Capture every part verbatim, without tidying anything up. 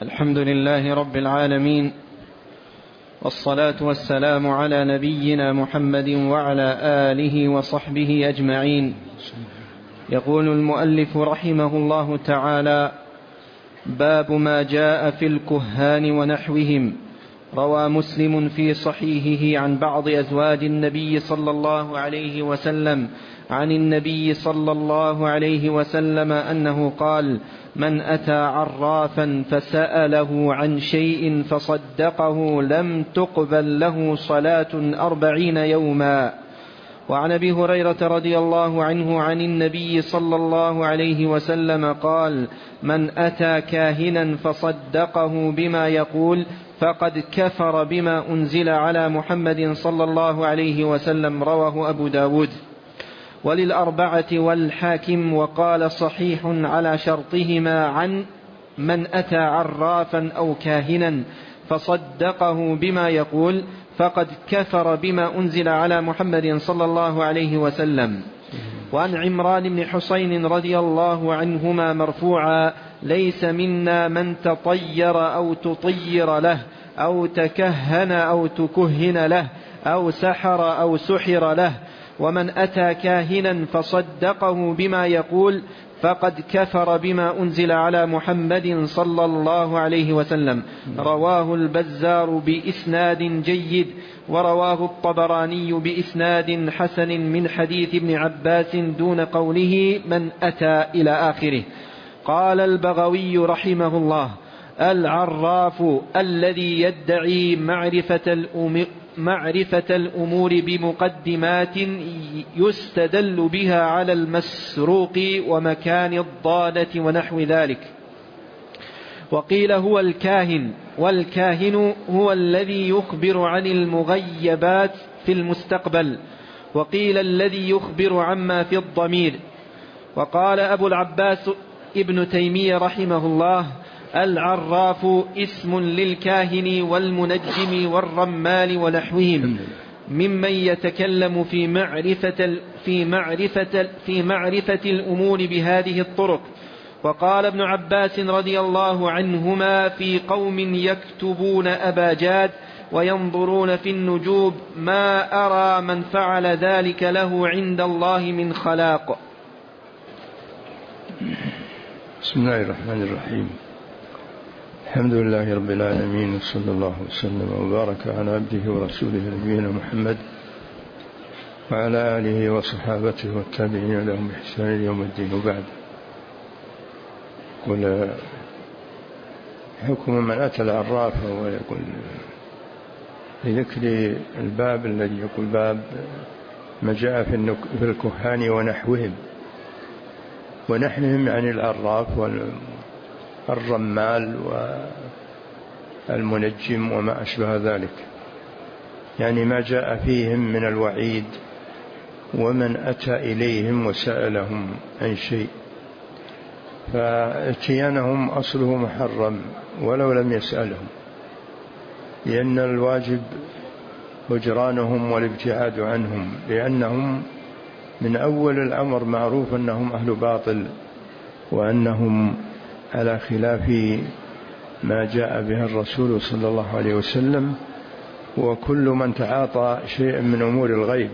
الحمد لله رب العالمين، والصلاة والسلام على نبينا محمد وعلى آله وصحبه أجمعين. يقول المؤلف رحمه الله تعالى: باب ما جاء في الكهان ونحوهم. روى مسلم في صحيحه عن بعض أزواج النبي صلى الله عليه وسلم عن النبي صلى الله عليه وسلم أنه قال: من أتى عرافا فسأله عن شيء فصدقه لم تقبل له صلاة أربعين يوما. وعن أبي هريرة رضي الله عنه عن النبي صلى الله عليه وسلم قال: من أتى كاهنا فصدقه بما يقول فقد كفر بما أنزل على محمد صلى الله عليه وسلم. رواه أبو داود وللأربعة والحاكم، وقال صحيح على شرطهما عن من أتى عرافا أو كاهنا فصدقه بما يقول فقد كفر بما أنزل على محمد صلى الله عليه وسلم. وعن عمران بن حسين رضي الله عنهما مرفوعا: ليس منا من تطير أو تطير له أو تكهن أو تكهن له أو سحر أو سحر له، ومن أتى كاهنا فصدقه بما يقول فقد كفر بما أنزل على محمد صلى الله عليه وسلم. رواه البزار بإسناد جيد، ورواه الطبراني بإسناد حسن من حديث ابن عباس دون قوله من أتى إلى آخره. قال البغوي رحمه الله: العراف الذي يدعي معرفة الأمور معرفة الأمور بمقدمات يستدل بها على المسروق ومكان الضالة ونحو ذلك. وقيل هو الكاهن، والكاهن هو الذي يخبر عن المغيبات في المستقبل، وقيل الذي يخبر عما في الضمير. وقال أبو العباس ابن تيمية رحمه الله: العراف اسم للكاهن والمنجم والرمال ونحوهم ممن يتكلم في معرفة في معرفة في معرفة الأمور بهذه الطرق. وقال ابن عباس رضي الله عنهما في قوم يكتبون أباجاد وينظرون في النجوم: ما أرى من فعل ذلك له عند الله من خلاق. بسم الله الرحمن الرحيم. الحمد لله رب العالمين، وصلى الله وسلم وبارك على عبده ورسوله نبينا محمد وعلى آله وصحابته والتابعين لهم بإحسان يوم الدين. وبعد، قل حكم من أتى العراف. ويقول لذكر الباب الذي يقول باب ما جاء في الكهان ونحوهم. ونحوهم يعني العراف والرمال والمنجم وما أشبه ذلك، يعني ما جاء فيهم من الوعيد. ومن أتى إليهم وسألهم عن شيء فاتيانهم أصله محرم ولو لم يسألهم، لأن الواجب هجرانهم والابتعاد عنهم، لأنهم من أول الأمر معروف أنهم أهل باطل وأنهم على خلاف ما جاء به الرسول صلى الله عليه وسلم. وكل من تعاطى شيئا من أمور الغيب،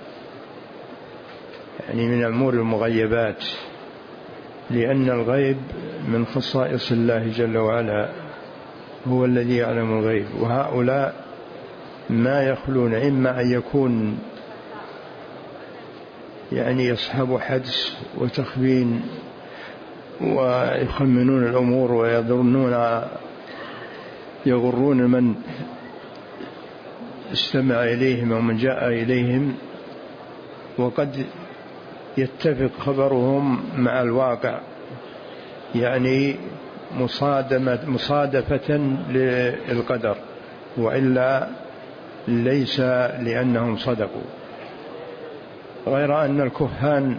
يعني من أمور المغيبات، لأن الغيب من خصائص الله جل وعلا، هو الذي يعلم الغيب. وهؤلاء ما يخلون إما أن يكون يعني يصحب حدس وتخبين ويخمنون الأمور ويظنون يغرون من استمع إليهم ومن جاء إليهم، وقد يتفق خبرهم مع الواقع، يعني مصادمة مصادفة للقدر، وإلا ليس لأنهم صدقوا. غير أن الكهان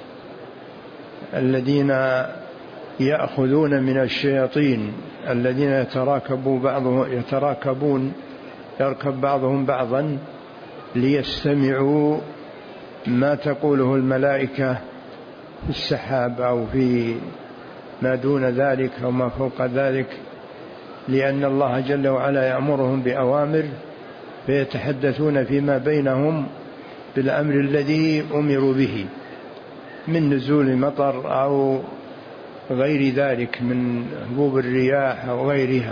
الذين يأخذون من الشياطين الذين يتراكبوا بعضهم يتراكبون يركب بعضهم بعضا ليستمعوا ما تقوله الملائكة في السحاب أو في ما دون ذلك أو ما فوق ذلك، لأن الله جل وعلا يأمرهم بأوامر فيتحدثون فيما بينهم بالأمر الذي أمروا به من نزول مطر أو غير ذلك من هبوب الرياح أو غيرها،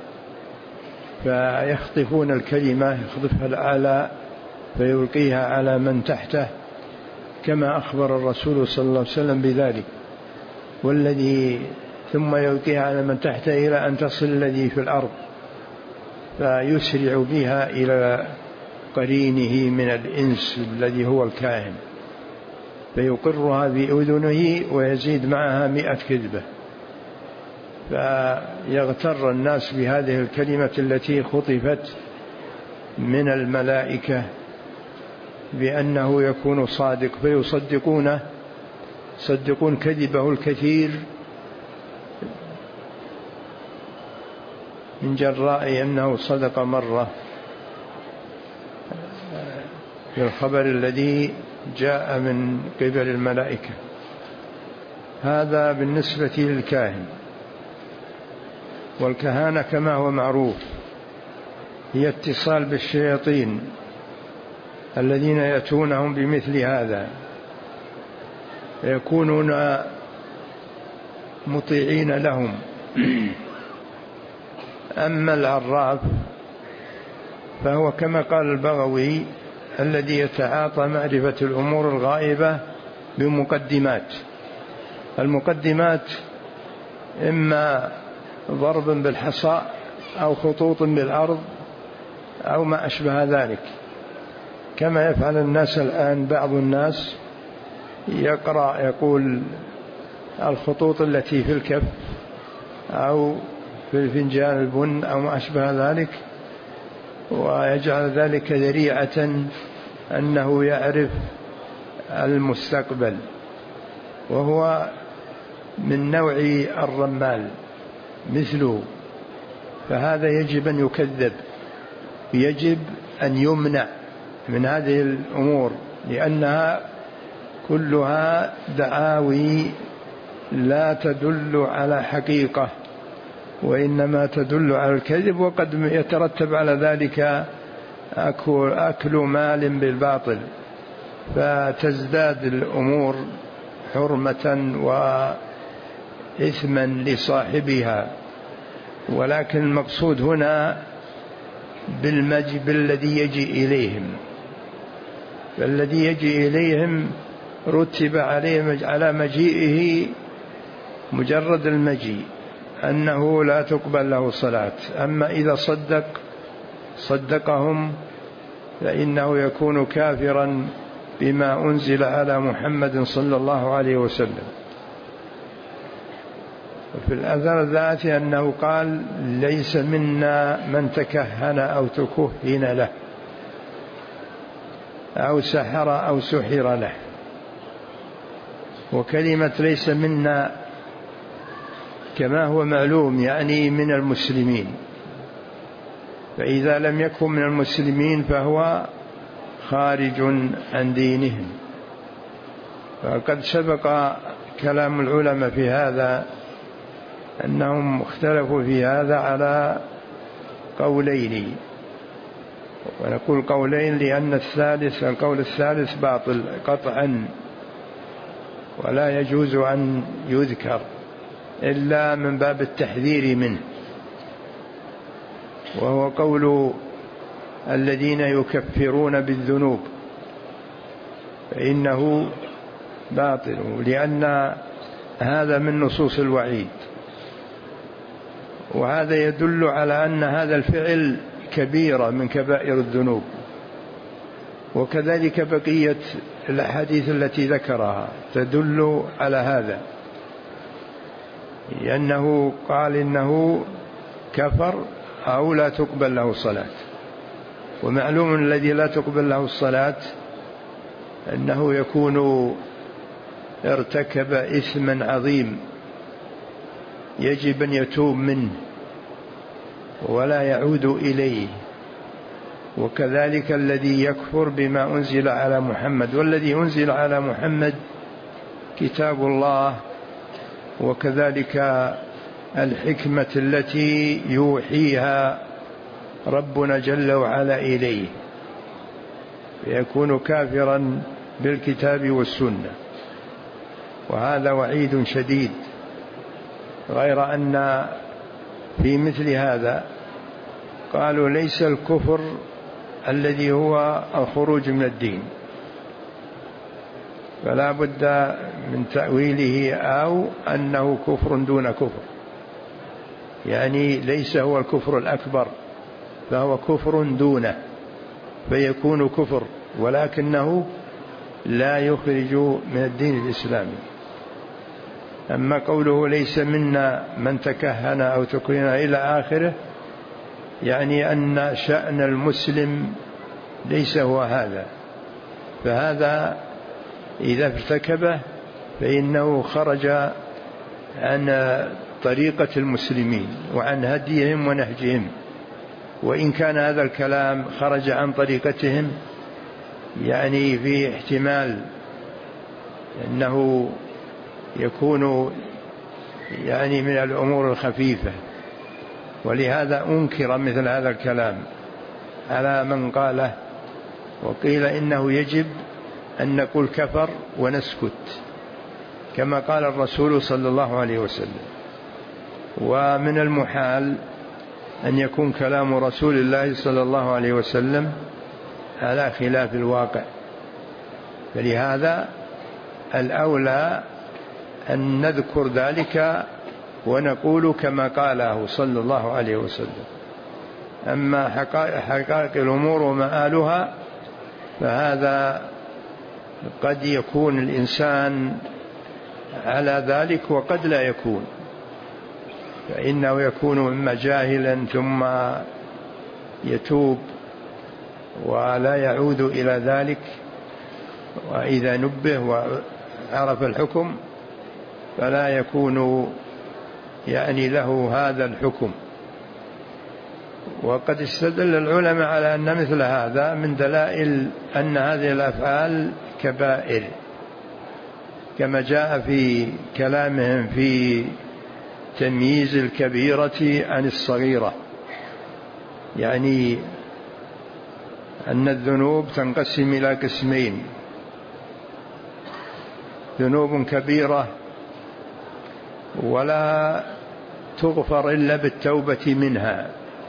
فيخطفون الكلمة يخطفها الأعلى فيلقيها على من تحته، كما أخبر الرسول صلى الله عليه وسلم بذلك، والذي ثم يلقيها على من تحته إلى أن تصل الذي في الأرض فيسرع بها إلى قرينه من الإنس الذي هو الكاهن فيقرها بأذنه ويزيد معها مئة كذبة، فيغتر الناس بهذه الكلمة التي خطفت من الملائكة بأنه يكون صادق فيصدقونه، يصدقون كذبه الكثير من جراء أنه صدق مرة في الخبر الذي جاء من قبل الملائكة. هذا بالنسبة للكاهن. والكهانة كما هو معروف هي اتصال بالشياطين الذين يأتونهم بمثل هذا، يكونون مطيعين لهم. أما العراف فهو كما قال البغوي الذي يتعاطى معرفة الأمور الغائبة بمقدمات. المقدمات إما ضرب بالحصى أو خطوط بالأرض أو ما أشبه ذلك، كما يفعل الناس الآن. بعض الناس يقرأ يقول الخطوط التي في الكف أو في فنجان البن أو ما أشبه ذلك، ويجعل ذلك ذريعة أنه يعرف المستقبل، وهو من نوع الرمال مثله. فهذا يجب أن يكذب، يجب أن يمنع من هذه الأمور، لأنها كلها دعاوي لا تدل على حقيقة وإنما تدل على الكذب، وقد يترتب على ذلك أكل, أكل مال بالباطل، فتزداد الأمور حرمة وإثما لصاحبها. ولكن المقصود هنا بالمجيء الذي يجي إليهم، فالذي يجي إليهم رتب عليه على مجيئه مجرد المجيء أنه لا تقبل له صلاة. أما إذا صدق صدقهم فإنه يكون كافرا بما أنزل على محمد صلى الله عليه وسلم. وفي الأثر الذات أنه قال ليس منا من تكهن أو تكهن له أو سحر أو سحر له. وكلمة ليس منا كما هو معلوم يعني من المسلمين، فإذا لم يكن من المسلمين فهو خارج عن دينهم. فقد سبق كلام العلماء في هذا أنهم اختلفوا في هذا على قولين، ونقول قولين لأن الثالث القول الثالث باطل قطعا ولا يجوز أن يذكر إلا من باب التحذير منه، وهو قول الذين يكفرون بالذنوب، فإنه باطل لأن هذا من نصوص الوعيد، وهذا يدل على أن هذا الفعل كبيرة من كبائر الذنوب. وكذلك بقية الأحاديث التي ذكرها تدل على هذا، لأنه قال إنه كفر أو لا تقبل له الصلاة. ومعلوم الذي لا تقبل له الصلاة أنه يكون ارتكب إثما عظيم يجب أن يتوب منه ولا يعود إليه. وكذلك الذي يكفر بما أنزل على محمد، والذي أنزل على محمد كتاب الله وكذلك الحكمة التي يوحيها ربنا جل وعلا إليه، فيكون كافرا بالكتاب والسنة، وهذا وعيد شديد. غير أن في مثل هذا قالوا ليس الكفر الذي هو الخروج من الدين، فلا بد من تأويله، أو أنه كفر دون كفر، يعني ليس هو الكفر الأكبر، فهو كفر دونه، فيكون كفر ولكنه لا يخرج من الدين الإسلامي. أما قوله ليس منا من تكهن أو تكهن إلى آخره، يعني أن شأن المسلم ليس هو هذا، فهذا إذا ارتكبه فإنه خرج عن طريقة المسلمين وعن هديهم ونهجهم، وإن كان هذا الكلام خرج عن طريقتهم يعني في احتمال أنه يكون يعني من الأمور الخفيفة، ولهذا أنكر مثل هذا الكلام على من قاله، وقيل إنه يجب أن نقول كفر ونسكت كما قال الرسول صلى الله عليه وسلم. ومن المحال أن يكون كلام رسول الله صلى الله عليه وسلم على خلاف الواقع، فلهذا الأولى أن نذكر ذلك ونقول كما قاله صلى الله عليه وسلم. أما حقائق الأمور ومآلها فهذا قد يكون الإنسان على ذلك وقد لا يكون، فإنه يكون إما جاهلا ثم يتوب ولا يعود إلى ذلك، وإذا نبه وعرف الحكم فلا يكون يعني له هذا الحكم. وقد استدل العلماء على أن مثل هذا من دلائل أن هذه الأفعال كبائر، كما جاء في كلامهم في تمييز الكبيرة عن الصغيرة، يعني أن الذنوب تنقسم إلى قسمين: ذنوب كبيرة ولا تغفر إلا بالتوبة منها،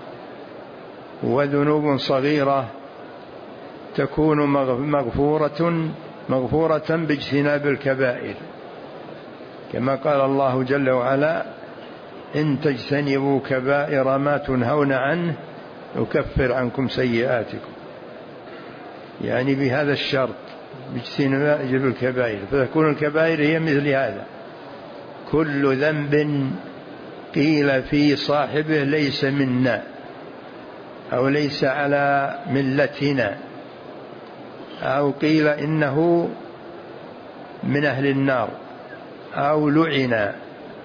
وذنوب صغيرة تكون مغفورة مغفورة باجتناب الكبائر، كما قال الله جل وعلا: إن تجتنبوا كبائر ما تنهون عنه نكفر عنكم سيئاتكم، يعني بهذا الشرط باجتناب الكبائر، فتكون الكبائر هي مثل هذا: كل ذنب قيل في صاحبه ليس منا أو ليس على ملتنا، أو قيل إنه من أهل النار، أو لعن،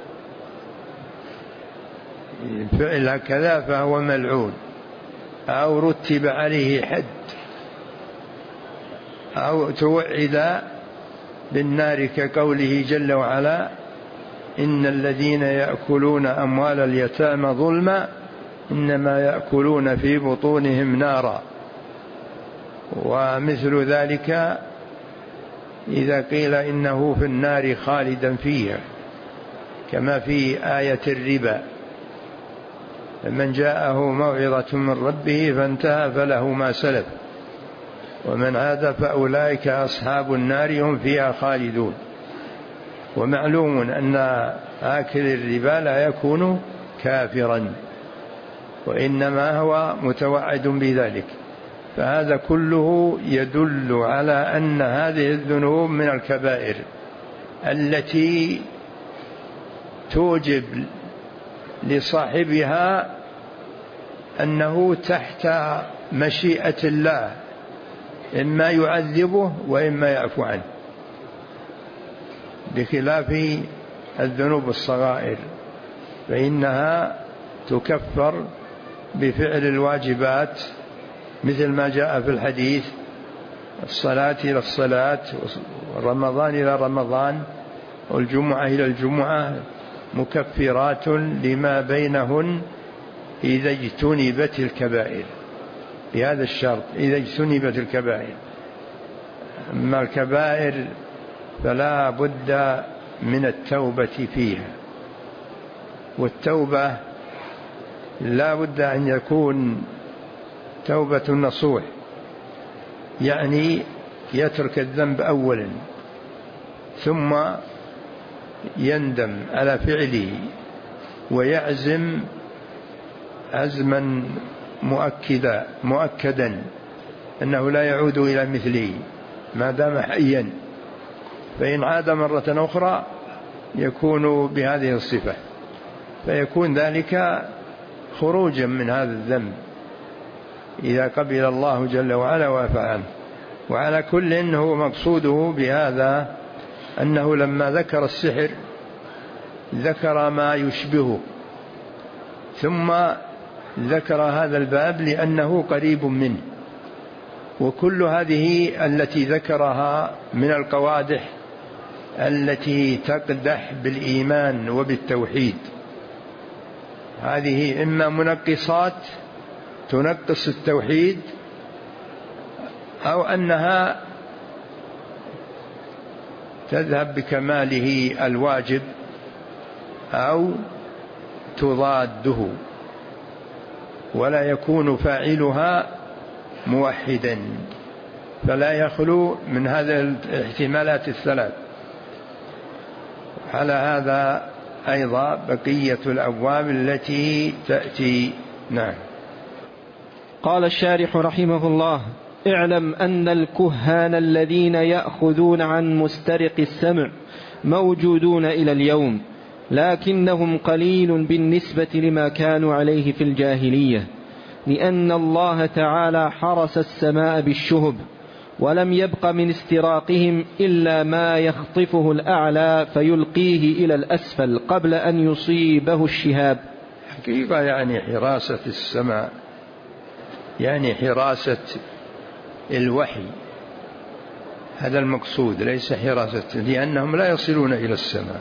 فعل هكذا فهو ملعون، أو رتب عليه حد، أو توعد بالنار، كقوله جل وعلا: إن الذين يأكلون أموال اليتامى ظلما إنما يأكلون في بطونهم نارا. ومثل ذلك إذا قيل إنه في النار خالدا فيها، كما في آية الربا: فمن جاءه موعظة من ربه فانتهى فله ما سلف ومن عاد فأولئك أصحاب النار هم فيها خالدون. ومعلوم أن آكل الربا لا يكون كافرا، وإنما هو متوعد بذلك. فهذا كله يدل على أن هذه الذنوب من الكبائر التي توجب لصاحبها أنه تحت مشيئة الله، إما يعذبه وإما يعفو عنه، بخلاف الذنوب الصغائر فإنها تكفر بفعل الواجبات، مثل ما جاء في الحديث: الصلاة إلى الصلاة، ورمضان إلى رمضان، والجمعة إلى الجمعة، مكفرات لما بينهن إذا اجتنبت الكبائر، بهذا الشرط إذا اجتنبت الكبائر. أما الكبائر فلا بد من التوبة فيها، والتوبة لا بد أن يكون توبة نصوح، يعني يترك الذنب أولا ثم يندم على فعله ويعزم عزما مؤكدا مؤكدا أنه لا يعود إلى مثله ما دام حيا، فإن عاد مرة أخرى يكون بهذه الصفة، فيكون ذلك خروجا من هذا الذنب إذا قبل الله جل وعلا وعفى عنه. وعلى كل إنه مقصوده بهذا أنه لما ذكر السحر ذكر ما يشبهه، ثم ذكر هذا الباب لأنه قريب منه. وكل هذه التي ذكرها من القوادح التي تقدح بالإيمان وبالتوحيد، هذه إما منقصات تنقص التوحيد، أو أنها تذهب بكماله الواجب أو تضاده، ولا يكون فاعلها موحدا، فلا يخلو من هذه الاحتمالات الثلاث. على هذا أيضا بقية الأبواب التي تأتي. نعم. قال الشارح رحمه الله: اعلم أن الكهان الذين يأخذون عن مسترق السمع موجودون إلى اليوم، لكنهم قليل بالنسبة لما كانوا عليه في الجاهلية، لأن الله تعالى حرس السماء بالشهب، ولم يبق من استراقهم إلا ما يخطفه الأعلى فيلقيه إلى الأسفل قبل أن يصيبه الشهاب. حقيقة يعني حراسة السماء يعني حراسة الوحي، هذا المقصود، ليس حراسة، لأنهم لا يصلون إلى السماء،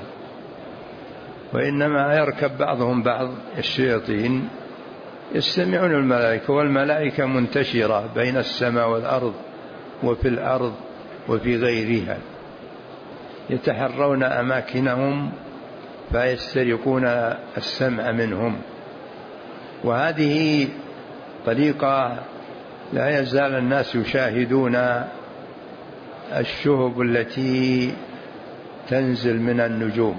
وإنما يركب بعضهم بعض الشياطين يستمعون الملائكة، والملائكة منتشرة بين السماء والأرض وفي الأرض وفي غيرها، يتحرون أماكنهم فيسترقون السمع منهم. وهذه طريقة لا يزال الناس يشاهدون الشهب التي تنزل من النجوم،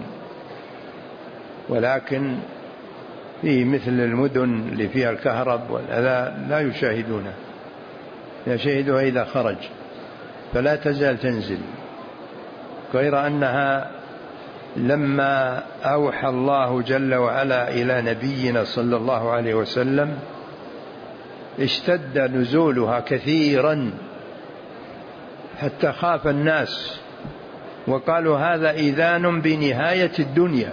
ولكن في مثل المدن اللي فيها الكهرب والأذى لا يشاهدونها، يشاهدها إذا خرج، فلا تزال تنزل. غير أنها لما أوحى الله جل وعلا إلى نبينا صلى الله عليه وسلم اشتد نزولها كثيرا حتى خاف الناس وقالوا هذا إذان بنهاية الدنيا،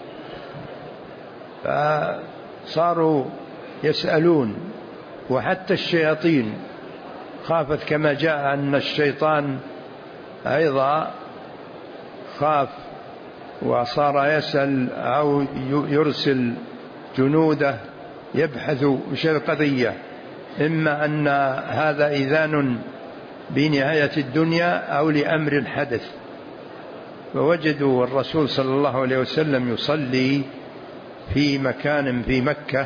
فصاروا يسألون. وحتى الشياطين خافت، كما جاء أن الشيطان أيضا خاف وصار يسأل أو يرسل جنوده يبحثوا وش القضية، إما أن هذا إذان بنهاية الدنيا أو لأمر حدث. فوجدوا الرسول صلى الله عليه وسلم يصلي في مكان في مكة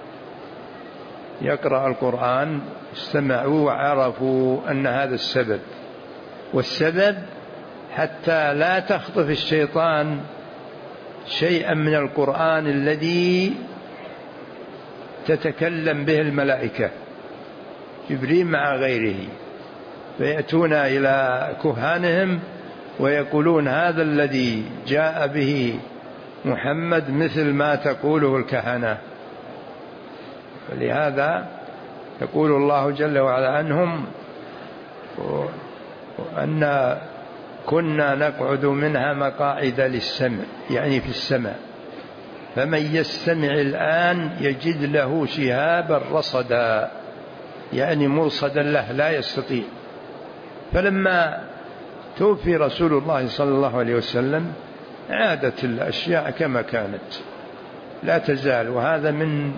يقرأ القرآن، استمعوا وعرفوا أن هذا السبب، والسبب حتى لا تخطف الشيطان شيئا من القرآن الذي تتكلم به الملائكة جبريل مع غيره، فيأتون إلى كهانهم ويقولون هذا الذي جاء به محمد مثل ما تقوله الكهنة. ولهذا يقول الله جل وعلا عنهم أن كنا نقعد منها مقاعد للسمع، يعني في السماء، فمن يستمع الآن يجد له شهابا رصدا، يعني مرصدا له لا يستطيع. فلما توفي رسول الله صلى الله عليه وسلم عادت الأشياء كما كانت لا تزال، وهذا من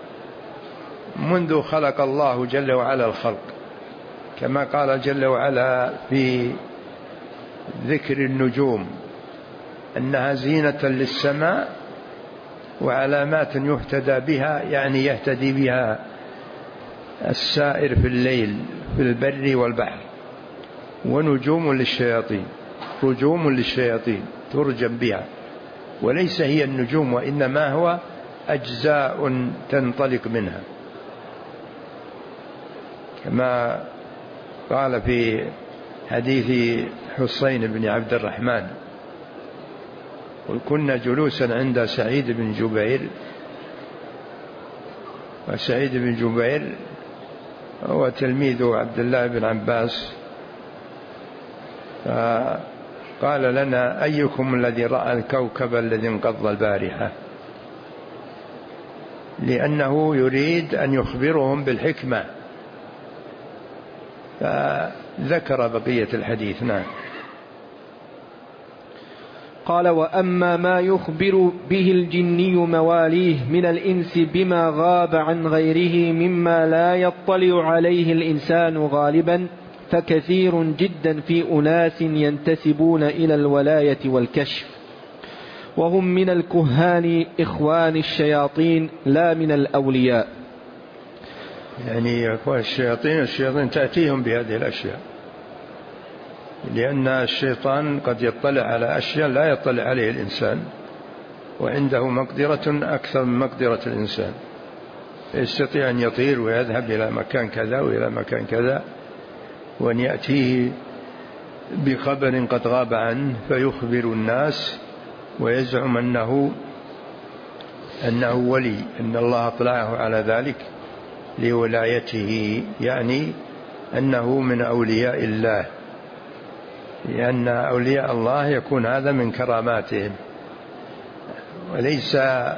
منذ خلق الله جل وعلا الخلق، كما قال جل وعلا في ذكر النجوم أنها زينة للسماء وعلامات يهتدى بها، يعني يهتدي بها السائر في الليل في البر والبحر، ونجوم للشياطين، رجوم للشياطين ترجم بها، وليس هي النجوم وإنما هو أجزاء تنطلق منها، كما قال في حديث حسين بن عبد الرحمن: وكنا جلوسا عند سعيد بن جبير، وسعيد بن جبير هو تلميذ عبد الله بن عباس، فقال لنا: أيكم الذي رأى الكوكب الذي انقض البارحة؟ لأنه يريد أن يخبرهم بالحكمة، فذكر بقية الحديث. نعم. قال: وأما ما يخبر به الجني مواليه من الإنس بما غاب عن غيره مما لا يطلع عليه الإنسان غالبا فكثير جدا في أناس ينتسبون إلى الولاية والكشف، وهم من الكهان إخوان الشياطين لا من الأولياء. يعني إخوان الشياطين، الشياطين تأتيهم بهذه الأشياء، لأن الشيطان قد يطلع على أشياء لا يطلع عليه الإنسان، وعنده مقدرة أكثر من مقدرة الإنسان، يستطيع أن يطير ويذهب إلى مكان كذا وإلى مكان كذا، وأن يأتيه بخبر قد غاب عنه فيخبر الناس ويزعم أنه أنه ولي، أن الله أطلعه على ذلك لولايته، يعني أنه من أولياء الله، لأن أولياء الله يكون هذا من كراماتهم، وليس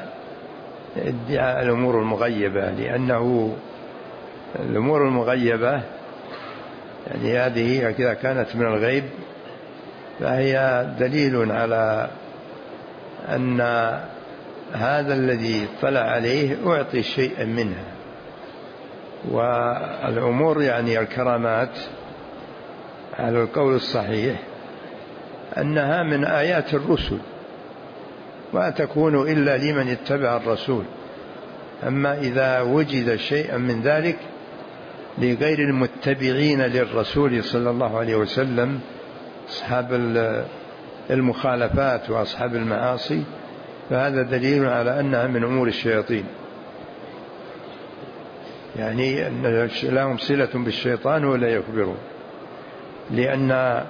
ادعاء الأمور المغيبة، لأنه الأمور المغيبة يعني هذه إذا كانت من الغيب فهي دليل على أن هذا الذي اطلع عليه أعطي شيئا منها، والأمور يعني الكرامات على القول الصحيح أنها من آيات الرسل، ما تكون إلا لمن اتبع الرسول، أما إذا وجد شيئا من ذلك لغير المتبعين للرسول صلى الله عليه وسلم، أصحاب المخالفات وأصحاب المعاصي، فهذا دليل على أنها من أمور الشياطين، يعني أن لهم صلة بالشيطان ولا يخبرون، لأن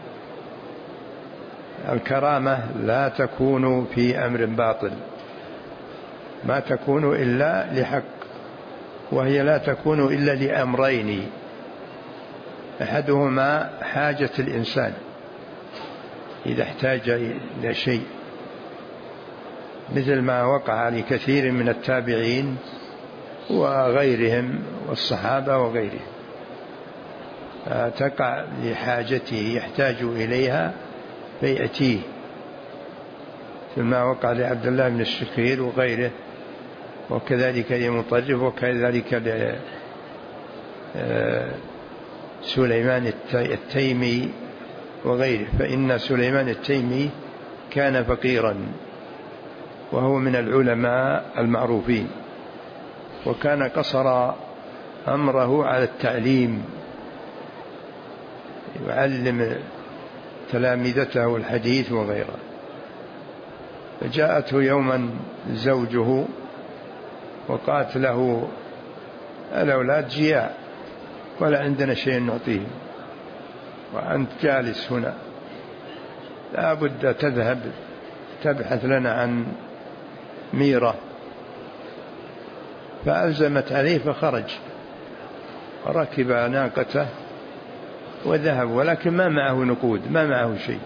الكرامة لا تكون في أمر باطل، ما تكون إلا لحق، وهي لا تكون إلا لأمرين: أحدهما حاجة الإنسان إذا احتاج إلى شيء، مثل ما وقع لكثير من التابعين وغيرهم والصحابة وغيرهم، تقع لحاجته يحتاج إليها فيأتيه، ثم وقع لعبد الله بن الشخير وغيره، وكذلك لمطرف، وكذلك لسليمان التيمي وغيره، فإن سليمان التيمي كان فقيرا وهو من العلماء المعروفين، وكان قصر أمره على التعليم، يعلم تلامذته الحديث وغيره، فجاءته يوما زوجه وقالت له: الأولاد جياع ولا عندنا شيء نعطيهم، وأنت جالس هنا، لا بد تذهب تبحث لنا عن ميرة. فألزمت عليه فخرج وركب ناقته وذهب، ولكن ما معه نقود، ما معه شيء،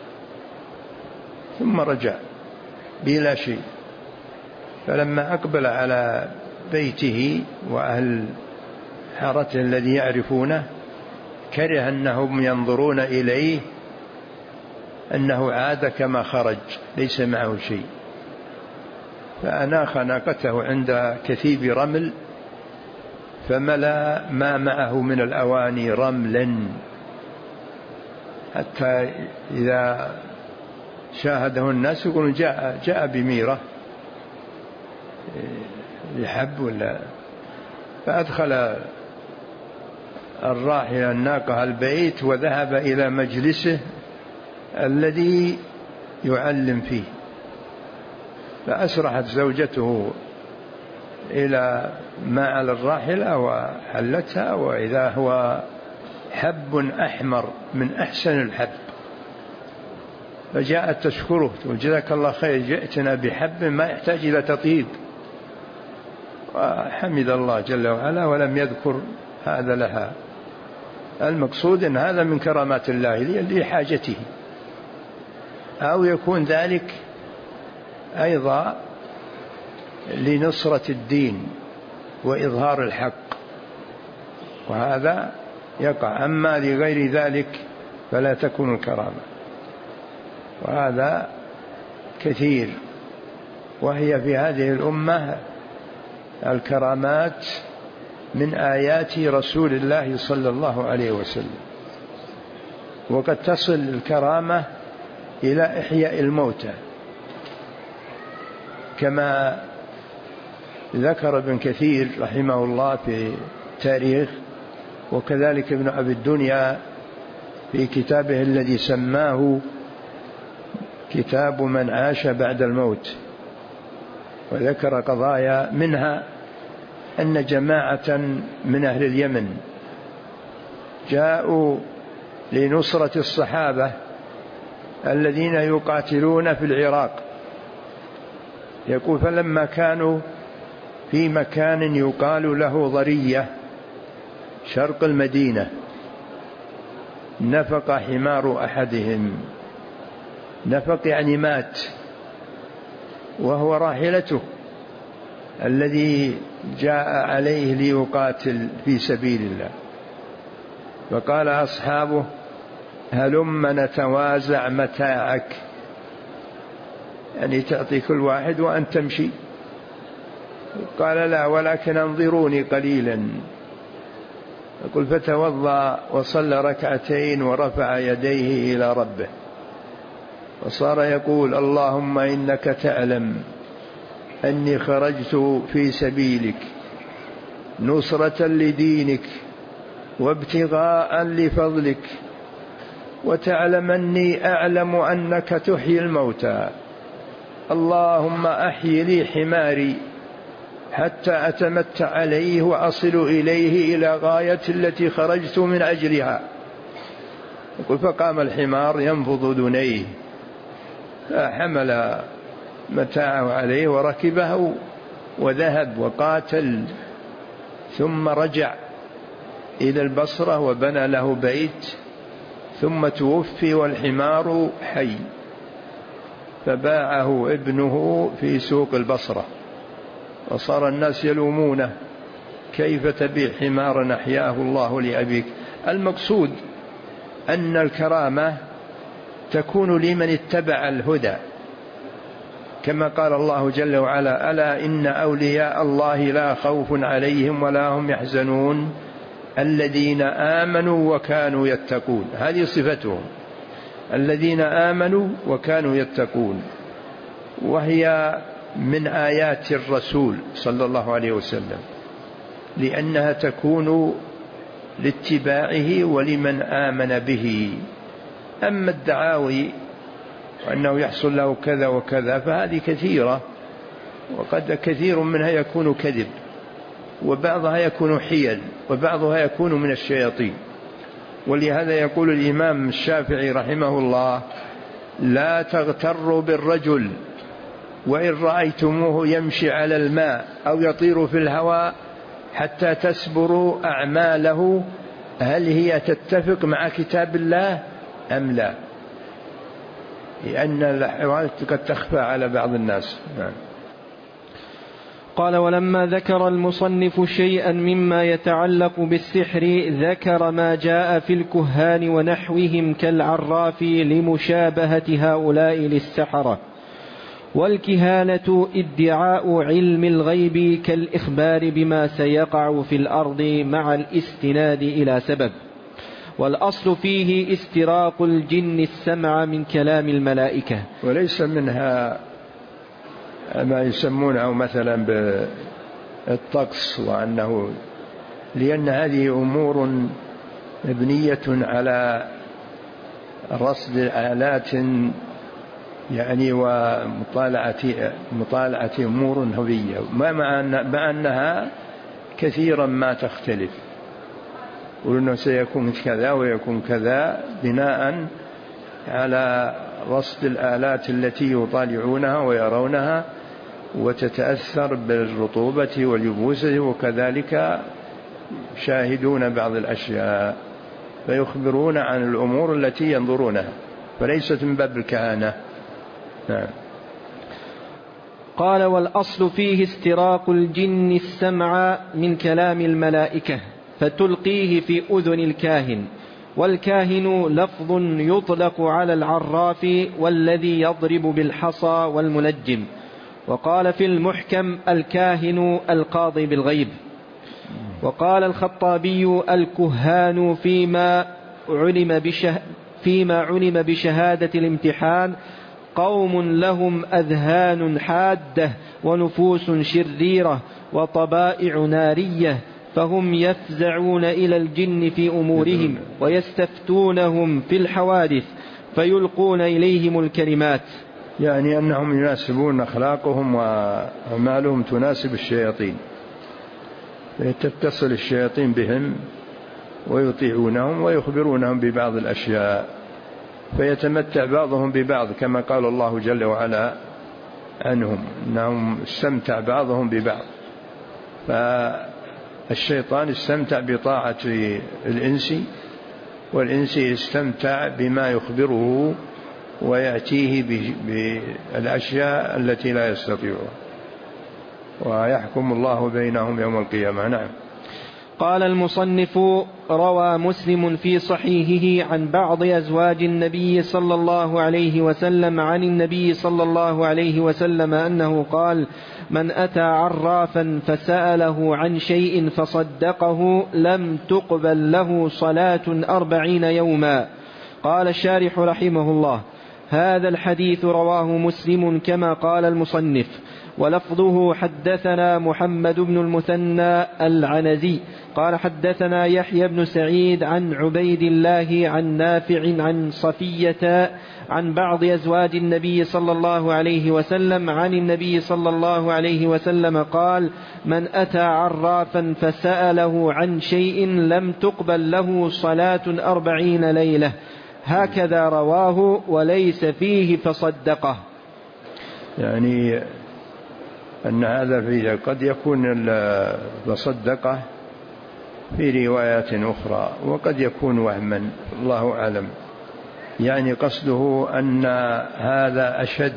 ثم رجع بلا شيء. فلما أقبل على بيته وأهل حارته الذي يعرفونه كره أنهم ينظرون إليه أنه عاد كما خرج ليس معه شيء، فأناخ ناقته عند كثيب رمل فملأ ما معه من الأواني رملا، حتى إذا شاهده الناس يقولون جاء, جاء بميرة يحب ولا. فأدخل الراحل الناقة البيت وذهب إلى مجلسه الذي يعلم فيه، فأسرحت زوجته إلى ما على الراحلة وحلتها، وإذا هو حب أحمر من أحسن الحب، فجاءت تشكره وجزاك الله خير جئتنا بحب ما يحتاج إلى تطيب، وحمد الله جل وعلا ولم يذكر هذا لها. المقصود أن هذا من كرامات الله لحاجته، أو يكون ذلك أيضا لنصرة الدين وإظهار الحق، وهذا يقع. أما لغير ذلك فلا تكون الكرامة، وهذا كثير. وهي في هذه الأمة الكرامات من آيات رسول الله صلى الله عليه وسلم، وقد تصل الكرامة إلى إحياء الموتى، كما ذكر ابن كثير رحمه الله في تاريخ، وكذلك ابن أبي الدنيا في كتابه الذي سماه كتاب من عاش بعد الموت، وذكر قضايا منها أن جماعة من أهل اليمن جاءوا لنصرة الصحابة الذين يقاتلون في العراق. يقول فلما كانوا في مكان يقال له ضرية شرق المدينة نفق حمار أحدهم، نفق يعني مات، وهو راحلته الذي جاء عليه ليقاتل في سبيل الله. فقال أصحابه هلم نتوازع متاعك، يعني تعطي كل واحد وأن تمشي. قال لا، ولكن انظروني قليلا. يقول فتوضأ وصلى ركعتين ورفع يديه إلى ربه، وصار يقول اللهم إنك تعلم أني خرجت في سبيلك نصرة لدينك وابتغاء لفضلك، وتعلم أني أعلم أنك تحيي الموتى، اللهم أحيي لي حماري حتى أتمتع عليه وأصل إليه إلى غاية التي خرجت من أجلها. يقول فقام الحمار ينفض دنيه، فحمل متاعه عليه وركبه وذهب وقاتل، ثم رجع إلى البصرة وبنى له بيت، ثم توفي والحمار حي، فباعه ابنه في سوق البصرة، وصار الناس يلومونه كيف تبيع حمارا أحياه الله لأبيك. المقصود أن الكرامة تكون لمن اتبع الهدى، كما قال الله جل وعلا ألا إن أولياء الله لا خوف عليهم ولا هم يحزنون الذين آمنوا وكانوا يتقون. هذه صفتهم، الذين آمنوا وكانوا يتقون، وهي من آيات الرسول صلى الله عليه وسلم، لأنها تكون لاتباعه ولمن آمن به. أما الدعاوي وأنه يحصل له كذا وكذا فهذه كثيرة، وقد كثير منها يكون كذب، وبعضها يكون حيل، وبعضها يكون من الشياطين. ولهذا يقول الإمام الشافعي رحمه الله لا تغتروا بالرجل وإن رأيتموه يمشي على الماء أو يطير في الهواء حتى تسبروا أعماله هل هي تتفق مع كتاب الله أم لا، لأن الأحوال قد تخفى على بعض الناس. قال: ولما ذكر المصنف شيئا مما يتعلق بالسحر ذكر ما جاء في الكهان ونحوهم كالعراف لمشابهة هؤلاء للسحرة. والكهانة ادعاء علم الغيب كالإخبار بما سيقع في الأرض مع الاستناد إلى سبب. والأصل فيه استراق الجن السمع من كلام الملائكة. وليس منها ما يسمونه مثلا بالطقس، وأنه لأن هذه أمور مبنية على رصد آلات يعني ومطالعة مطالعة أمور هوية، مع أنها كثيرا ما تختلف، وأنه سيكون كذا ويكون كذا بناء على رصد الآلات التي يطالعونها ويرونها وتتأثر بالرطوبة واليبوسة، وكذلك شاهدون بعض الأشياء فيخبرون عن الأمور التي ينظرونها، فليست من باب الكهانة. نعم. قال: والأصل فيه استراق الجن السمع من كلام الملائكة فتلقيه في أذن الكاهن. والكاهن لفظ يطلق على العراف والذي يضرب بالحصى والمنجم. وقال في المحكم: الكاهن القاضي بالغيب. وقال الخطابي: الكهان فيما علم, بشه فيما علم بشهادة الامتحان قوم لهم أذهان حادة ونفوس شريرة وطبائع نارية، فهم يفزعون إلى الجن في أمورهم ويستفتونهم في الحوادث فيلقون إليهم الكلمات. يعني أنهم يناسبون أخلاقهم وأعمالهم تناسب الشياطين، تتصل الشياطين بهم ويطيعونهم ويخبرونهم ببعض الأشياء، فيتمتع بعضهم ببعض كما قال الله جل وعلا عنهم أنهم استمتع بعضهم ببعض. فالشيطان استمتع بطاعة الإنس، والإنس يستمتع بما يخبره ويأتيه بالأشياء التي لا يستطيعها، ويحكم الله بينهم يوم القيامة. نعم. قال المصنف: روى مسلم في صحيحه عن بعض أزواج النبي صلى الله عليه وسلم عن النبي صلى الله عليه وسلم أنه قال: من أتى عرافا فسأله عن شيء فصدقه لم تقبل له صلاة أربعين يوما. قال الشارح رحمه الله: هذا الحديث رواه مسلم كما قال المصنف، ولفظه: حدثنا محمد بن المثنى العنزي قال حدثنا يحيى بن سعيد عن عبيد الله عن نافع عن صفية عن بعض أزواج النبي صلى الله عليه وسلم عن النبي صلى الله عليه وسلم قال: من أتى عرافا فسأله عن شيء لم تقبل له صلاة أربعين ليلة. هكذا رواه وليس فيه فصدقه. يعني أن هذا فيه قد يكون فصدقه في روايات أخرى، وقد يكون وهما، الله أعلم. يعني قصده أن هذا أشد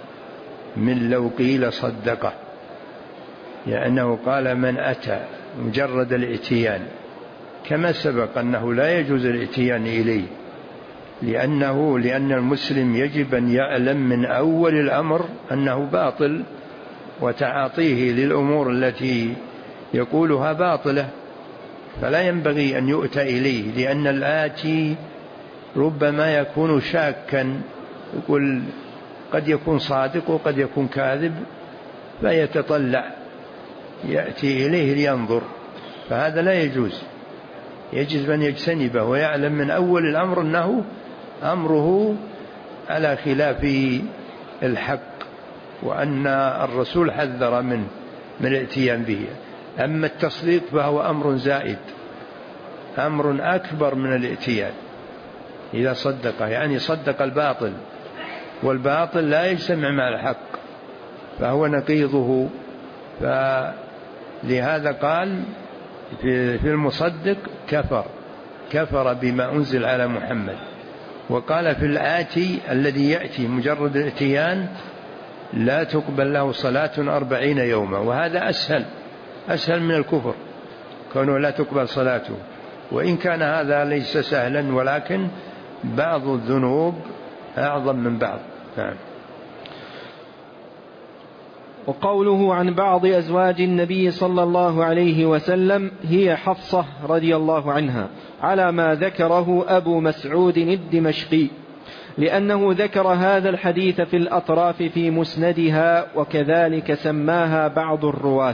من لو قيل صدقه، لأنه قال من أتى مجرد الاتيان، كما سبق أنه لا يجوز الاتيان إليه، لأنه لأن المسلم يجب أن يعلم من أول الأمر أنه باطل، وتعاطيه للأمور التي يقولها باطلة، فلا ينبغي أن يؤتى إليه، لأن الآتي ربما يكون شاكا، يقول قد يكون صادق وقد يكون كاذب، فيتطلع يأتي إليه لينظر، فهذا لا يجوز. يجب أن يجتنبه ويعلم من أول الأمر أنه أمره على خلاف الحق، وأن الرسول حذر منه من الاتيان به. أما التصديق فهو أمر زائد، أمر أكبر من الاتيان. إذا صدقه يعني صدق الباطل، والباطل لا يجتمع مع الحق، فهو نقيضه. فلهذا قال في المصدق كفر كفر بما أنزل على محمد. وقال في الآتي الذي يأتي مجرد الاتيان لا تقبل له صلاة أربعين يوما، وهذا أسهل أسهل من الكفر كونه لا تقبل صلاته، وإن كان هذا ليس سهلا ولكن بعض الذنوب أعظم من بعض. نعم. وقوله عن بعض أزواج النبي صلى الله عليه وسلم هي حفصة رضي الله عنها على ما ذكره أبو مسعود الدمشقي، لأنه ذكر هذا الحديث في الأطراف في مسندها، وكذلك سماها بعض الرواة.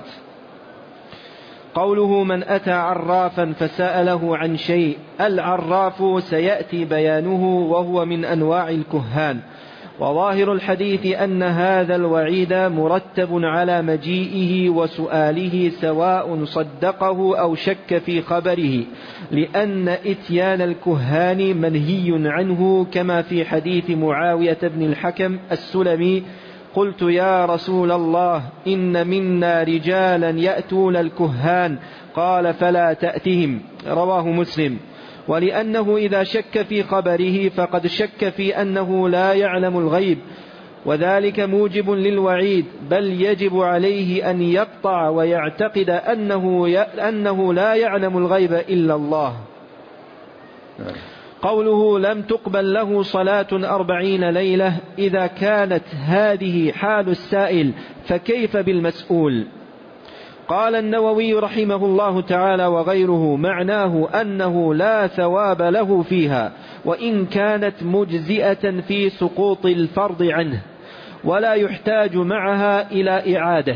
قوله من أتى عرافا فسأله عن شيء، العراف سيأتي بيانه وهو من أنواع الكهان، وظاهر الحديث أن هذا الوعيد مرتب على مجيئه وسؤاله سواء صدقه أو شك في خبره، لأن إتيان الكهان منهي عنه، كما في حديث معاوية بن الحكم السلمي: قلت يا رسول الله إن منا رجالا يأتون الكهان، قال فلا تأتهم، رواه مسلم. ولأنه إذا شك في خبره فقد شك في أنه لا يعلم الغيب، وذلك موجب للوعيد، بل يجب عليه أن يقطع ويعتقد أنه, أنه لا يعلم الغيب إلا الله. قوله لم تقبل له صلاة أربعين ليلة، إذا كانت هذه حال السائل فكيف بالمسؤول؟ قال النووي رحمه الله تعالى وغيره: معناه أنه لا ثواب له فيها، وإن كانت مجزئة في سقوط الفرض عنه، ولا يحتاج معها إلى إعادة.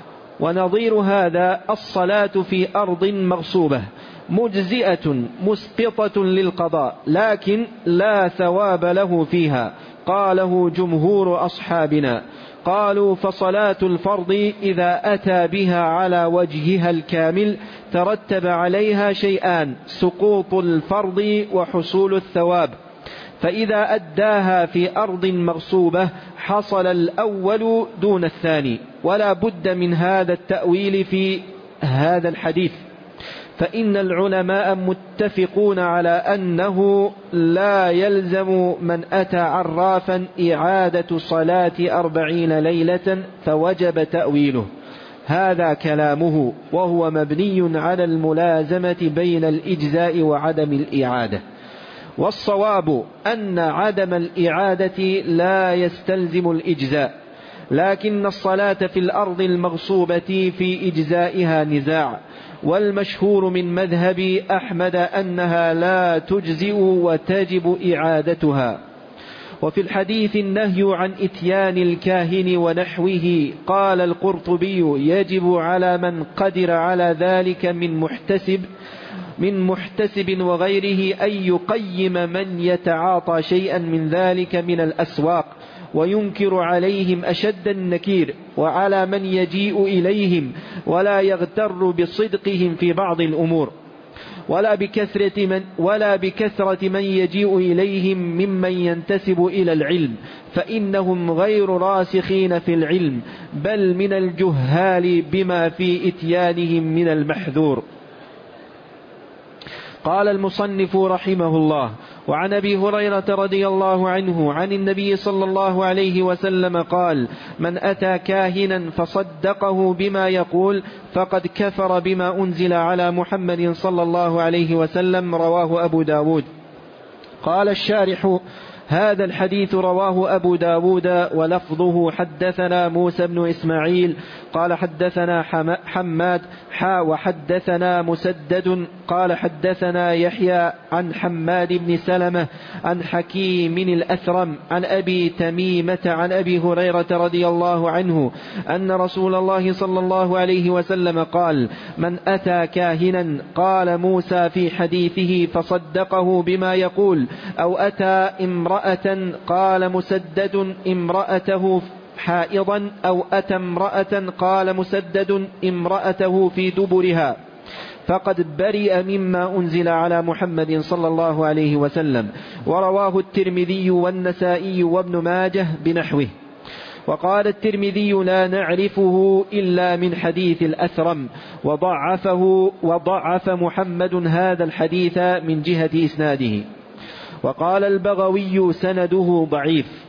ونظير هذا الصلاة في أرض مغصوبة مجزئة مسقطة للقضاء، لكن لا ثواب له فيها، قاله جمهور أصحابنا. قالوا فصلاة الفرض إذا أتى بها على وجهها الكامل ترتب عليها شيئان: سقوط الفرض وحصول الثواب، فإذا أداها في أرض مغصوبة حصل الأول دون الثاني، ولا بد من هذا التأويل في هذا الحديث، فإن العلماء متفقون على أنه لا يلزم من أتى عرافا إعادة صلاة أربعين ليلة، فوجب تأويله. هذا كلامه، وهو مبني على الملازمة بين الإجزاء وعدم الإعادة. والصواب أن عدم الإعادة لا يستلزم الإجزاء، لكن الصلاة في الأرض المغصوبة في إجزائها نزاع، والمشهور من مذهب أحمد أنها لا تجزئ وتجب إعادتها. وفي الحديث النهي عن إتيان الكاهن ونحوه. قال القرطبي: يجب على من قدر على ذلك من محتسب من محتسب وغيره أن يقيم من يتعاطى شيئا من ذلك من الأسواق، وينكر عليهم أشد النكير، وعلى من يجيء إليهم ولا يغتر بصدقهم في بعض الأمور، ولا بكثرة من, ولا بكثرة من يجيء إليهم ممن ينتسب إلى العلم، فإنهم غير راسخين في العلم، بل من الجهال بما في إتيانهم من المحذور. قال المصنف رحمه الله: وعن أبي هريرة رضي الله عنه عن النبي صلى الله عليه وسلم قال: من أتى كاهنا فصدقه بما يقول فقد كفر بما أنزل على محمد صلى الله عليه وسلم، رواه أبو داود. قال الشارح: هذا الحديث رواه أبو داود ولفظه: حدثنا موسى بن إسماعيل قال حدثنا حماد حا وحدثنا مسدد قال حدثنا يحيى عن حماد بن سلمة عن حكيم الأثرم عن أبي تميمة عن أبي هريرة رضي الله عنه أن رسول الله صلى الله عليه وسلم قال: من أتى كاهنا، قال موسى في حديثه، فصدقه بما يقول، أو أتى امرأة، قال مسدد امرأته حائضا، أو أتى امرأة، قال مسدد امرأته في دبرها، فقد برئ مما أنزل على محمد صلى الله عليه وسلم. ورواه الترمذي والنسائي وابن ماجه بنحوه. وقال الترمذي: لا نعرفه إلا من حديث الأثرم، وضعفه وضعف محمد هذا الحديث من جهة إسناده. وقال البغوي: سنده ضعيف.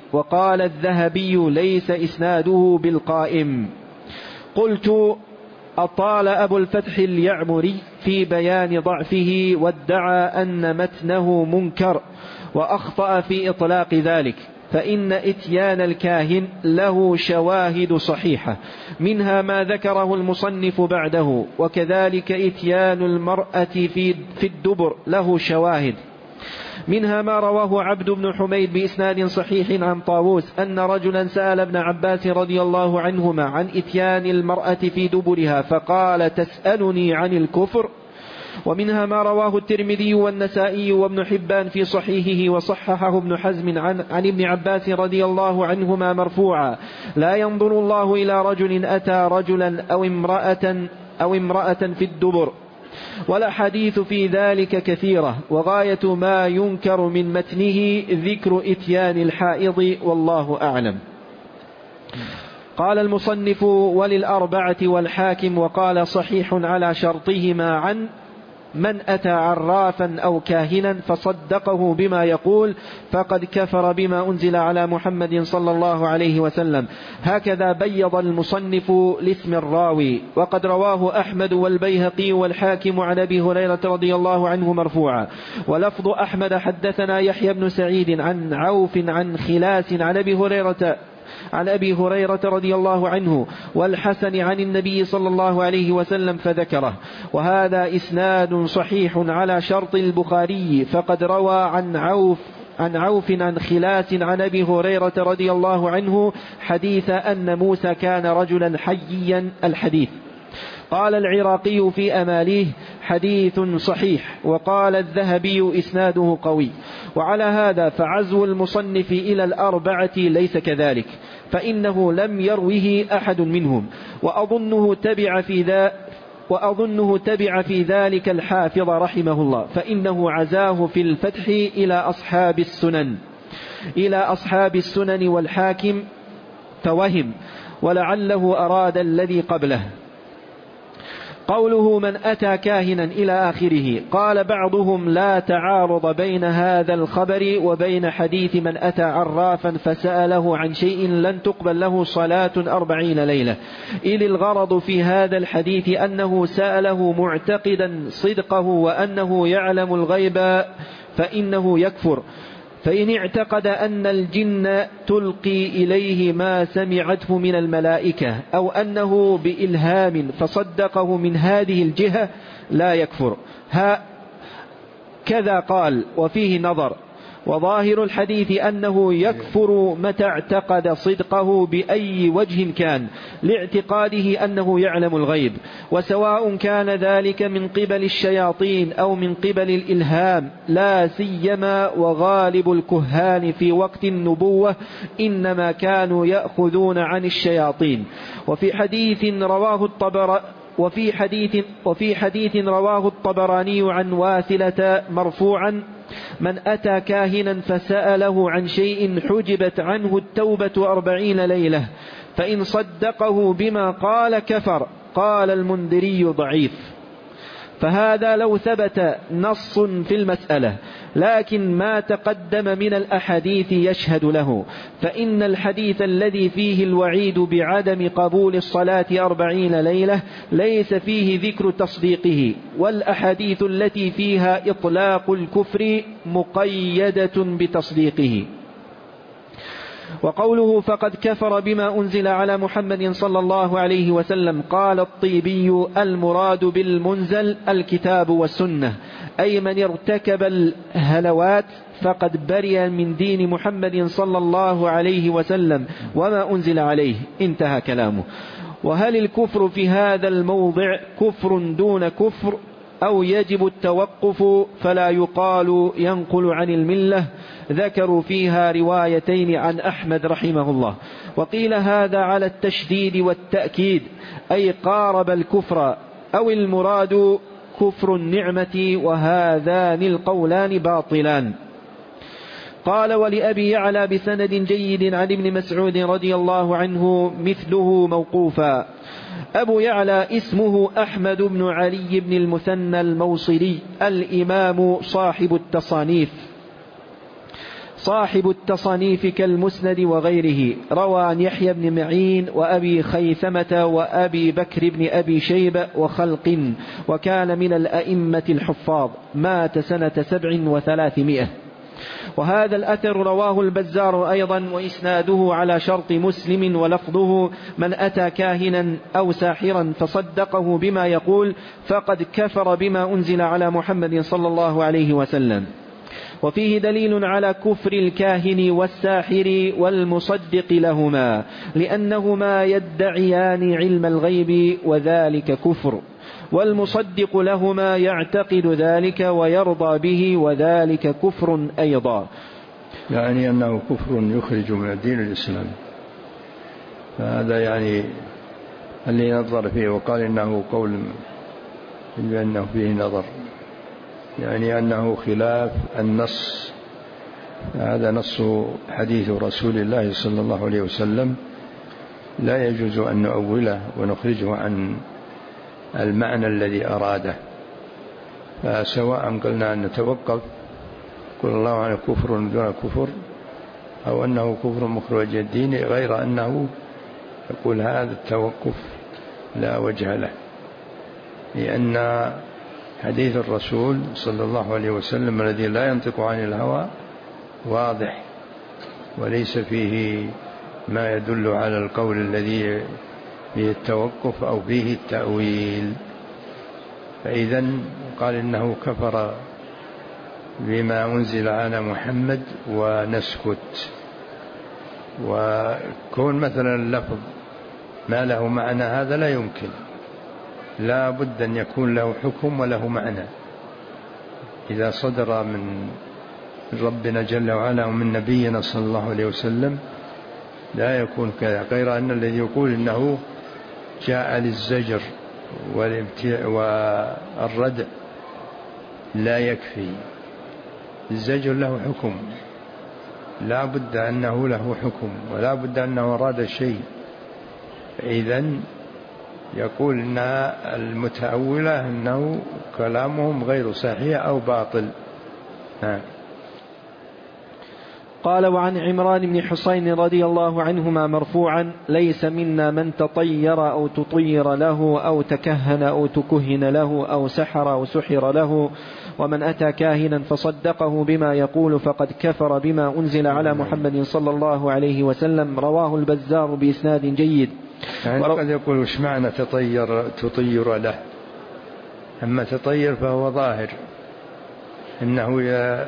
وقال الذهبي ليس إسناده بالقائم. قلت: أطال أبو الفتح اليعمري في بيان ضعفه وادعى أن متنه منكر، وأخطأ في إطلاق ذلك، فإن إتيان الكاهن له شواهد صحيحة، منها ما ذكره المصنف بعده، وكذلك إتيان المرأة في الدبر له شواهد، منها ما رواه عبد بن حميد بإسناد صحيح عن طاووس أن رجلا سأل ابن عباس رضي الله عنهما عن إتيان المرأة في دبرها فقال: تسألني عن الكفر؟ ومنها ما رواه الترمذي والنسائي وابن حبان في صحيحه وصححه ابن حزم عن, عن ابن عباس رضي الله عنهما مرفوعا: لا ينظر الله إلى رجل أتى رجلا أو امرأة, أو امرأة في الدبر. والأحاديث في ذلك كثيرة، وغاية ما ينكر من متنه ذكر إتيان الحائض، والله أعلم. قال المصنف: وللأربعة والحاكم، وقال صحيح على شرطهما عن من أتى عرافا أو كاهنا فصدقه بما يقول فقد كفر بما أنزل على محمد صلى الله عليه وسلم. هكذا بيض المصنف لاسم الراوي، وقد رواه أحمد والبيهقي والحاكم عن أبي هريرة رضي الله عنه مرفوعا. ولفظ أحمد: حدثنا يحيى بن سعيد عن عوف عن خلاس عن أبي هريرة عن أبي هريرة رضي الله عنه، والحسن عن النبي صلى الله عليه وسلم فذكره. وهذا إسناد صحيح على شرط البخاري، فقد روى عن عوف عن عوف عن خلاس عن أبي هريرة رضي الله عنه حديث أن موسى كان رجلا حييا الحديث. قال العراقي في أماليه: حديث صحيح. وقال الذهبي: إسناده قوي. وعلى هذا فعزو المصنف إلى الأربعة ليس كذلك، فإنه لم يروه أحد منهم، وأظنه تبع في ذا وأظنه تبع في ذلك الحافظ رحمه الله، فإنه عزاه في الفتح إلى أصحاب السنن إلى أصحاب السنن والحاكم فوهم، ولعله أراد الذي قبله. قوله: من أتى كاهنا إلى آخره. قال بعضهم: لا تعارض بين هذا الخبر وبين حديث من أتى عرافا فسأله عن شيء لن تقبل له صلاة أربعين ليلة، إذ الغرض في هذا الحديث أنه سأله معتقدا صدقه وأنه يعلم الغيب فإنه يكفر، فإن اعتقد أن الجن تلقي إليه ما سمعته من الملائكة أو أنه بإلهام فصدقه من هذه الجهة لا يكفر. ها كذا قال، وفيه نظر. وظاهر الحديث أنه يكفر متى اعتقد صدقه بأي وجه كان، لاعتقاده أنه يعلم الغيب، وسواء كان ذلك من قبل الشياطين أو من قبل الإلهام، لا سيما وغالب الكهان في وقت النبوة إنما كانوا يأخذون عن الشياطين. وفي حديث رواه الطبراني وفي حديث, وفي حديث رواه الطبراني عن واثلة مرفوعا: من أتى كاهنا فسأله عن شيء حجبت عنه التوبة أربعين ليلة، فإن صدقه بما قال كفر. قال المنذري: ضعيف. فهذا لو ثبت نص في المسألة، لكن ما تقدم من الأحاديث يشهد له، فإن الحديث الذي فيه الوعيد بعدم قبول الصلاة أربعين ليلة ليس فيه ذكر تصديقه، والأحاديث التي فيها إطلاق الكفر مقيدة بتصديقه. وقوله: فقد كفر بما أنزل على محمد صلى الله عليه وسلم. قال الطيبي: المراد بالمنزل الكتاب والسنة، أي من ارتكب الهلوات فقد برئ من دين محمد صلى الله عليه وسلم وما أنزل عليه. انتهى كلامه. وهل الكفر في هذا الموضع كفر دون كفر أو يجب التوقف فلا يقال ينقل عن الملة؟ ذكروا فيها روايتين عن أحمد رحمه الله. وقيل هذا على التشديد والتأكيد، أي قارب الكفر، أو المراد كفر النعمة، وهذان القولان باطلان. قال: ولأبي يعلى بسند جيد عن ابن مسعود رضي الله عنه مثله موقوفا. أبو يعلى اسمه أحمد بن علي بن المثنى الموصلي، الإمام صاحب التصانيف، صاحب التصانيف كالمسند وغيره روى عن يحيى بن معين وأبي خيثمة وأبي بكر بن أبي شيبة وخلق، وكان من الأئمة الحفاظ، مات سنة سبع وثلاثمائة. وهذا الأثر رواه البزار أيضا وإسناده على شرط مسلم، ولفظه: من أتى كاهنا أو ساحرا فصدقه بما يقول فقد كفر بما أنزل على محمد صلى الله عليه وسلم. وفيه دليل على كفر الكاهن والساحر والمصدق لهما، لأنهما يدعيان علم الغيب وذلك كفر، والمصدق لهما يعتقد ذلك ويرضى به وذلك كفر أيضا. يعني أنه كفر يخرج من الدين الإسلام، فهذا يعني اللي نظر فيه وقال إنه قول بأنه فيه نظر، يعني أنه خلاف النص. هذا نص حديث رسول الله صلى الله عليه وسلم، لا يجوز أن نؤوله ونخرجه عن المعنى الذي أراده. فسواء قلنا أن نتوقف قل الله عنه كفر دون كفر، أو أنه كفر مخرج الدين، غير أنه يقول هذا التوقف لا وجه له، لأن حديث الرسول صلى الله عليه وسلم الذي لا ينطق عن الهوى واضح، وليس فيه ما يدل على القول الذي فيه التوقف أو فيه التأويل. فإذا قال إنه كفر بما أنزل على محمد ونسكت. وكون مثلا اللفظ ما له معنى هذا لا يمكن، لا بد أن يكون له حكم وله معنى. إذا صدر من ربنا جل وعلا ومن نبينا صلى الله عليه وسلم لا يكون كذا، غير أن الذي يقول إنه جاء للزجر والردع لا يكفي. الزجر له حكم، لا بد أنه له حكم، ولا بد أنه أراد شيء. إذن يقول إن المتأولة أنه كلامهم غير صحيح أو باطل. ها. قال: وعن عمران بن حسين رضي الله عنهما مرفوعا: ليس منا من تطير أو تطير له أو تكهن أو تكهن له أو سحر أو سحر له، ومن أتى كاهنا فصدقه بما يقول فقد كفر بما أنزل على محمد صلى الله عليه وسلم. رواه البزار بإسناد جيد. يعني قد يقول وش معنى تطير تطير له؟ أما تطير فهو ظاهر إنه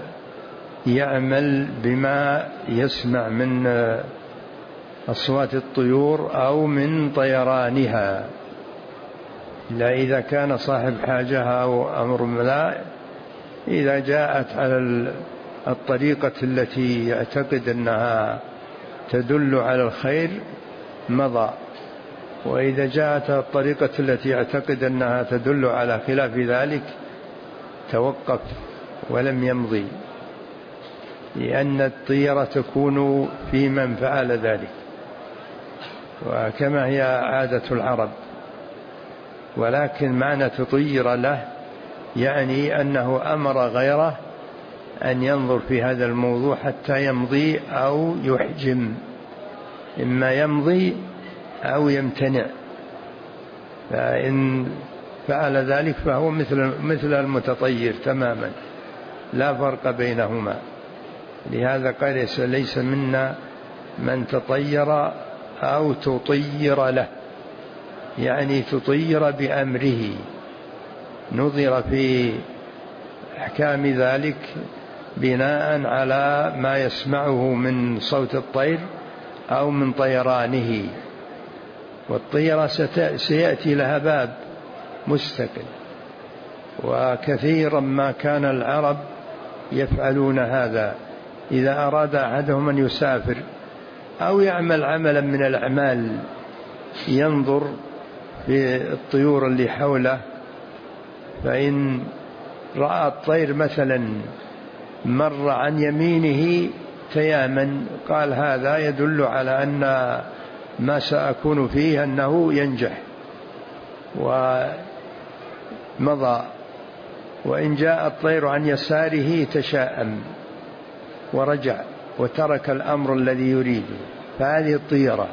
يعمل بما يسمع من أصوات الطيور أو من طيرانها، لا إذا كان صاحب حاجة أو أمر ملا، إذا جاءت على الطريقة التي يعتقد أنها تدل على الخير مضى، وإذا جاءت الطريقة التي يعتقد أنها تدل على خلاف ذلك توقف ولم يمضي، لأن الطيرة تكون في من فعل ذلك، وكما هي عادة العرب. ولكن معنى تطير له يعني أنه أمر غيره أن ينظر في هذا الموضوع حتى يمضي أو يحجم، إما يمضي أو يمتنع، فإن فعل ذلك فهو مثل مثل المتطير تماما، لا فرق بينهما. لهذا قال ليس منا من تطير أو تطير له، يعني تطير بأمره. نظر في أحكام ذلك بناء على ما يسمعه من صوت الطير أو من طيرانه، والطيرة سيأتي لها باب مستقل، وكثيرا ما كان العرب يفعلون هذا. إذا أراد أحدهم أن يسافر أو يعمل عملا من الأعمال ينظر في الطيور اللي حوله، فإن رأى الطير مثلا مر عن يمينه تيامن قال هذا يدل على أن ما سأكون فيه أنه ينجح، ومضى. وإن جاء الطير عن يساره تشاءم ورجع وترك الأمر الذي يريده، فهذه الطيرة.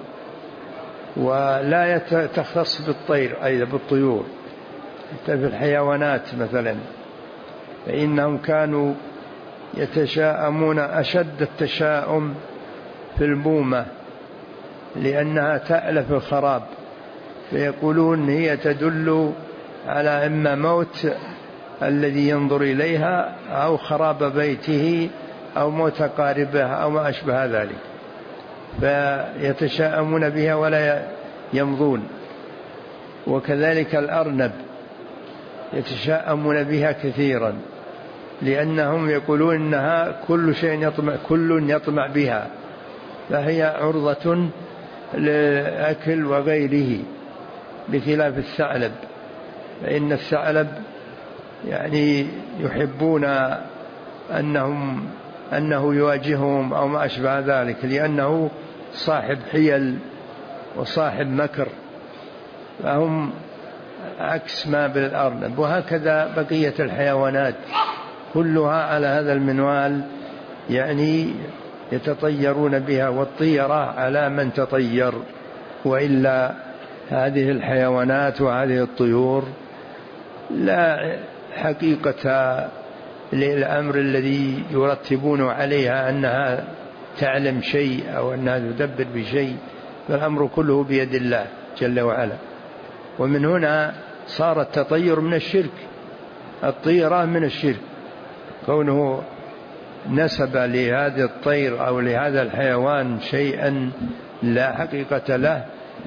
ولا تختص بالطير أيضا، بالطيور في الحيوانات مثلا، فإنهم كانوا يتشاءمون أشد التشاؤم في البومة لأنها تألف الخراب، فيقولون هي تدل على إما موت الذي ينظر إليها أو خراب بيته أو موت قاربه أو ما أشبه ذلك، فيتشاءمون بها ولا يمضون. وكذلك الأرنب يتشاءمون بها كثيرا لأنهم يقولون إنها كل شيء يطمع كل يطمع بها، فهي عرضة للأكل وغيره، بخلاف الثعلب، فإن الثعلب يعني يحبون أنهم أنه يواجههم أو ما أشبه ذلك، لأنه صاحب حيل وصاحب مكر، فهم عكس ما بالأرنب. وهكذا بقية الحيوانات كلها على هذا المنوال، يعني يتطيرون بها، والطيرة على من تطير. وإلا هذه الحيوانات وهذه الطيور لا حقيقة للأمر الذي يرتبون عليها أنها تعلم شيء أو أنها تدبر بشيء، فالأمر كله بيد الله جل وعلا. ومن هنا صار التطير من الشرك، الطيرة من الشرك، كونه نسب لهذا الطير أو لهذا الحيوان شيئا لا حقيقة له،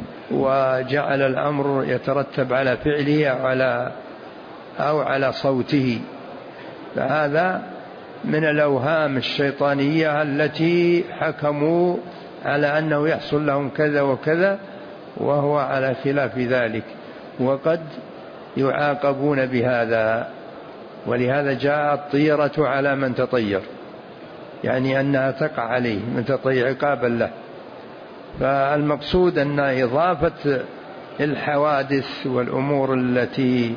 وجعل الأمر يترتب على فعله أو على, أو على صوته، فهذا من الأوهام الشيطانية التي حكموا على أنه يحصل لهم كذا وكذا، وهو على خلاف ذلك، وقد يعاقبون بهذا. ولهذا جاء الطيرة على من تطير، يعني أنها تقع عليه من تطير عقابا له. فالمقصود أن إضافة الحوادث والأمور التي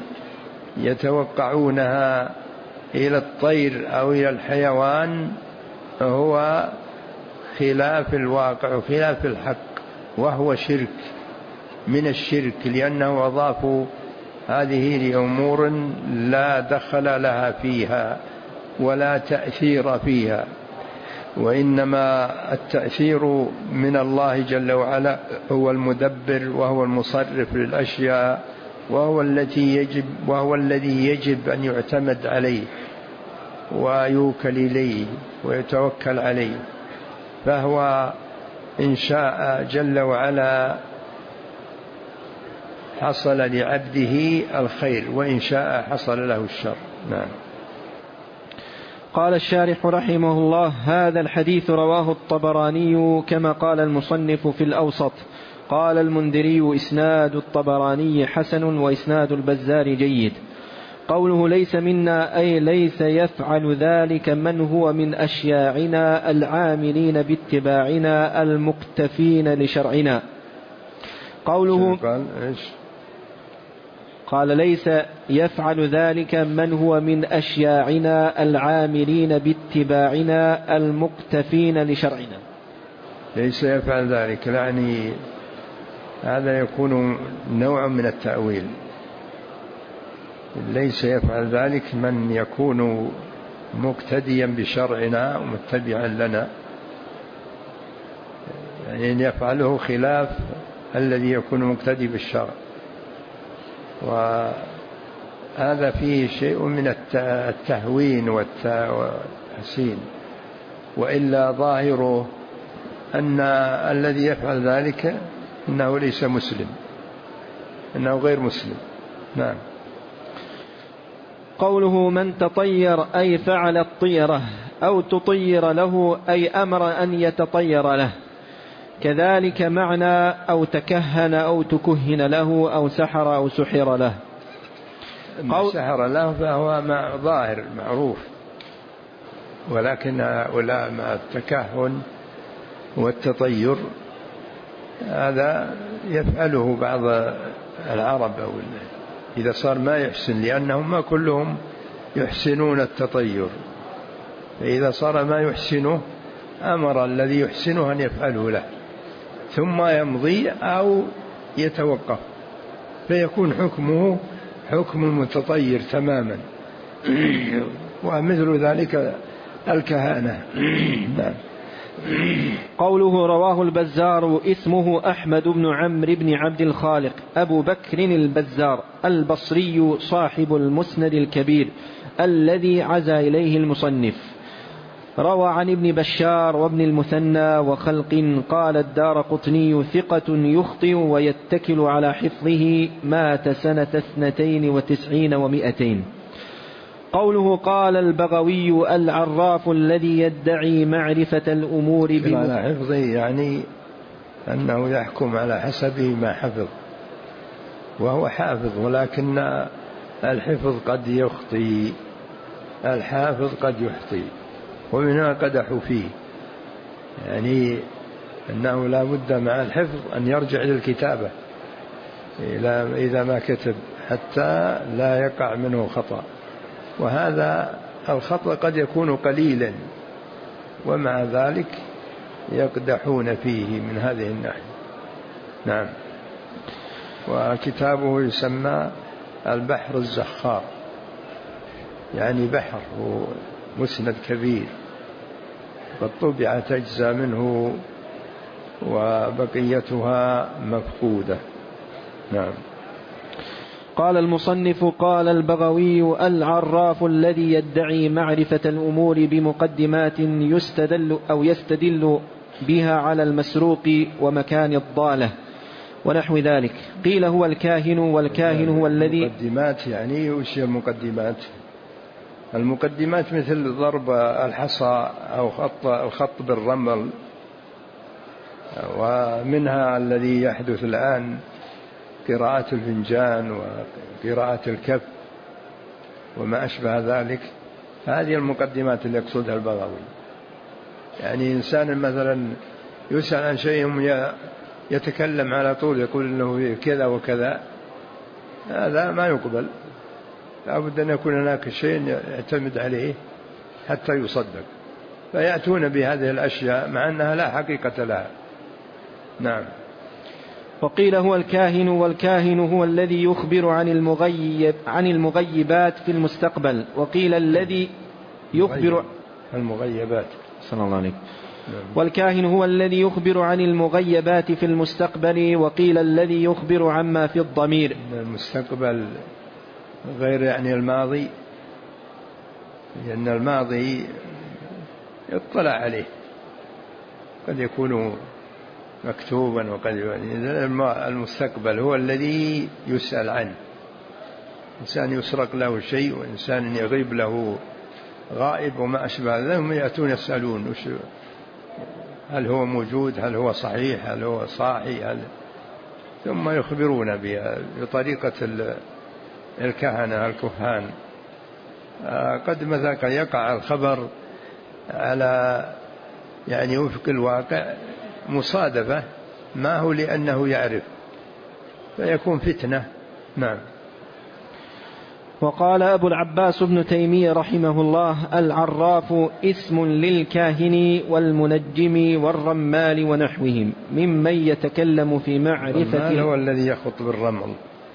يتوقعونها إلى الطير أو إلى الحيوان هو خلاف الواقع وخلاف الحق، وهو شرك من الشرك، لأنه أضافوا هذه لأمور لا دخل لها فيها ولا تأثير فيها، وإنما التأثير من الله جل وعلا، هو المدبر وهو المصرف للأشياء، وهو الذي يجب وهو الذي يجب أن يعتمد عليه ويوكل إليه ويتوكل عليه. فهو إن شاء جل وعلا حصل لعبده الخير، وإن شاء حصل له الشر. نعم. قال الشارح رحمه الله: هذا الحديث رواه الطبراني كما قال المصنف في الأوسط. قال المنذري: إسناد الطبراني حسن وإسناد البزار جيد. قوله ليس منا أي ليس يفعل ذلك من هو من أشياعنا العاملين باتباعنا المقتفين لشرعنا. قوله قال إيش؟ قال ليس يفعل ذلك من هو من أشياعنا العاملين باتباعنا المقتفين لشرعنا. ليس يفعل ذلك، يعني هذا يكون نوع من التأويل. ليس يفعل ذلك من يكون مقتديا بشرعنا ومتبعا لنا، يعني أن يفعله خلاف الذي يكون مقتدي بالشرع، وهذا فيه شيء من التهوين والتحسين. وإلا ظاهره أن الذي يفعل ذلك أنه ليس مسلم، أنه غير مسلم. نعم. قوله من تطير أي فعل الطيرة أو تطير له أي أمر أن يتطير له، كذلك معنى أو تكهن أو تكهن له أو سحر أو سحر له. قول سحر له فهو مع ظاهر معروف، ولكن هؤلاء مع التكهن والتطير هذا يفعله بعض العرب أو إذا صار ما يحسن، لأنهم ما كلهم يحسنون التطير، فإذا صار ما يحسنه أمر الذي يحسنه أن يفعله له ثم يمضي أو يتوقف، فيكون حكمه حكم المتطير تماما. ومثل ذلك الكهانة. قوله رواه البزار اسمه أحمد بن عمرو بن عبد الخالق أبو بكر البزار البصري صاحب المسند الكبير الذي عزى إليه المصنف. روى عن ابن بشار وابن المثنى وخلق. قال الدارقطني ثقة يخطئ ويتكل على حفظه، مات سنة اثنتين وتسعين ومائتين. قوله قال البغوي العراف الذي يدعي معرفة الأمور بم... على حفظه يعني أنه يحكم على حسب ما حفظ، وهو حافظ ولكن الحفظ قد يخطي، الحافظ قد يخطي، ومنها قدحوا فيه، يعني أنه لا بد مع الحفظ أن يرجع للكتابة إذا ما كتب حتى لا يقع منه خطأ، وهذا الخطأ قد يكون قليلا ومع ذلك يقدحون فيه من هذه الناحية. نعم. وكتابه يسمى البحر الزخار، يعني بحر مسند كبير، قد طبعت أجزاء منه وبقيتها مفقودة. نعم. قال المصنف قال البغوي العراف الذي يدعي معرفة الأمور بمقدمات يستدل أو يستدل بها على المسروق ومكان الضالة ونحو ذلك. قيل هو الكاهن، والكاهن هو الذي مقدمات، يعني وش المقدمات؟ المقدمات مثل ضرب الحصى أو خط الخط بالرمل، ومنها الذي يحدث الآن قراءة الفنجان وقراءة الكف وما أشبه ذلك. هذه المقدمات اللي يقصدها البغوي. يعني إنسان مثلا يسأل عن شيء يتكلم على طول يقول إنه كذا وكذا، هذا ما يقبل، لا بد أن يكون هناك شيء يعتمد عليه حتى يصدق، فيأتون بهذه الأشياء مع أنها لا حقيقة لها. نعم. وقيل هو الكاهن، والكاهن هو الذي يخبر عن المغيب عن المغيبات في المستقبل. وقيل الذي يخبر المغيبات صلى الله عليه. والكاهن هو الذي يخبر عن المغيبات في المستقبل. وقيل الذي يخبر عما في الضمير. المستقبل غير يعني الماضي، لأن الماضي يطلع عليه، قد يكون مكتوبا وقد يكون. المستقبل هو الذي يسأل عنه، إنسان يسرق له شيء وإنسان يغيب له غائب وما أشبه ذلك، هم يأتون يسألون هل هو موجود، هل هو صحيح، هل هو صاحي، هل ثم يخبرون بطريقة الكهنة الكهان. قد مثلا يقع الخبر على يعني وفق الواقع مصادفة، ما هو لأنه يعرف، فيكون فتنة. نعم. وقال أبو العباس ابن تيمية رحمه الله العراف اسم للكاهن والمنجم والرمال ونحوهم ممن يتكلم في معرفة. الرمال هو الذي يخط بالرمل،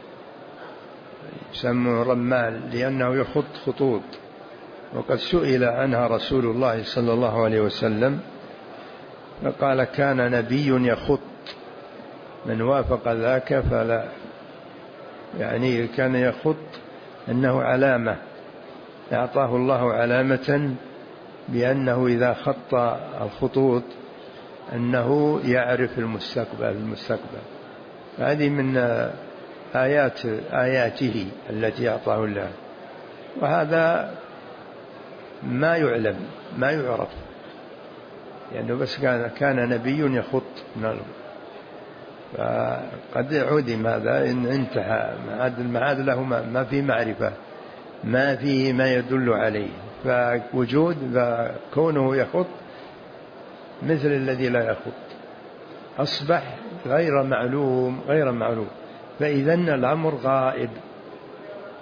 يسمى رمال لأنه يخط خطوط، وقد سئل عنها رسول الله صلى الله عليه وسلم فقال كان نبي يخط، من وافق ذاك فلا، يعني كان يخط أنه علامة، أعطاه الله علامة بأنه إذا خط الخطوط أنه يعرف المستقبل المستقبل هذه من آيات آياته التي أعطاه الله، وهذا ما يعلم ما يعرف، يعني بس كان كان نبي يخط، فقد عدم هذا إن انتهى ما عاد له ما في معرفة، ما فيه ما يدل عليه، فوجود كونه يخط مثل الذي لا يخط أصبح غير معلوم غير معلوم فإذن الأمر غائب،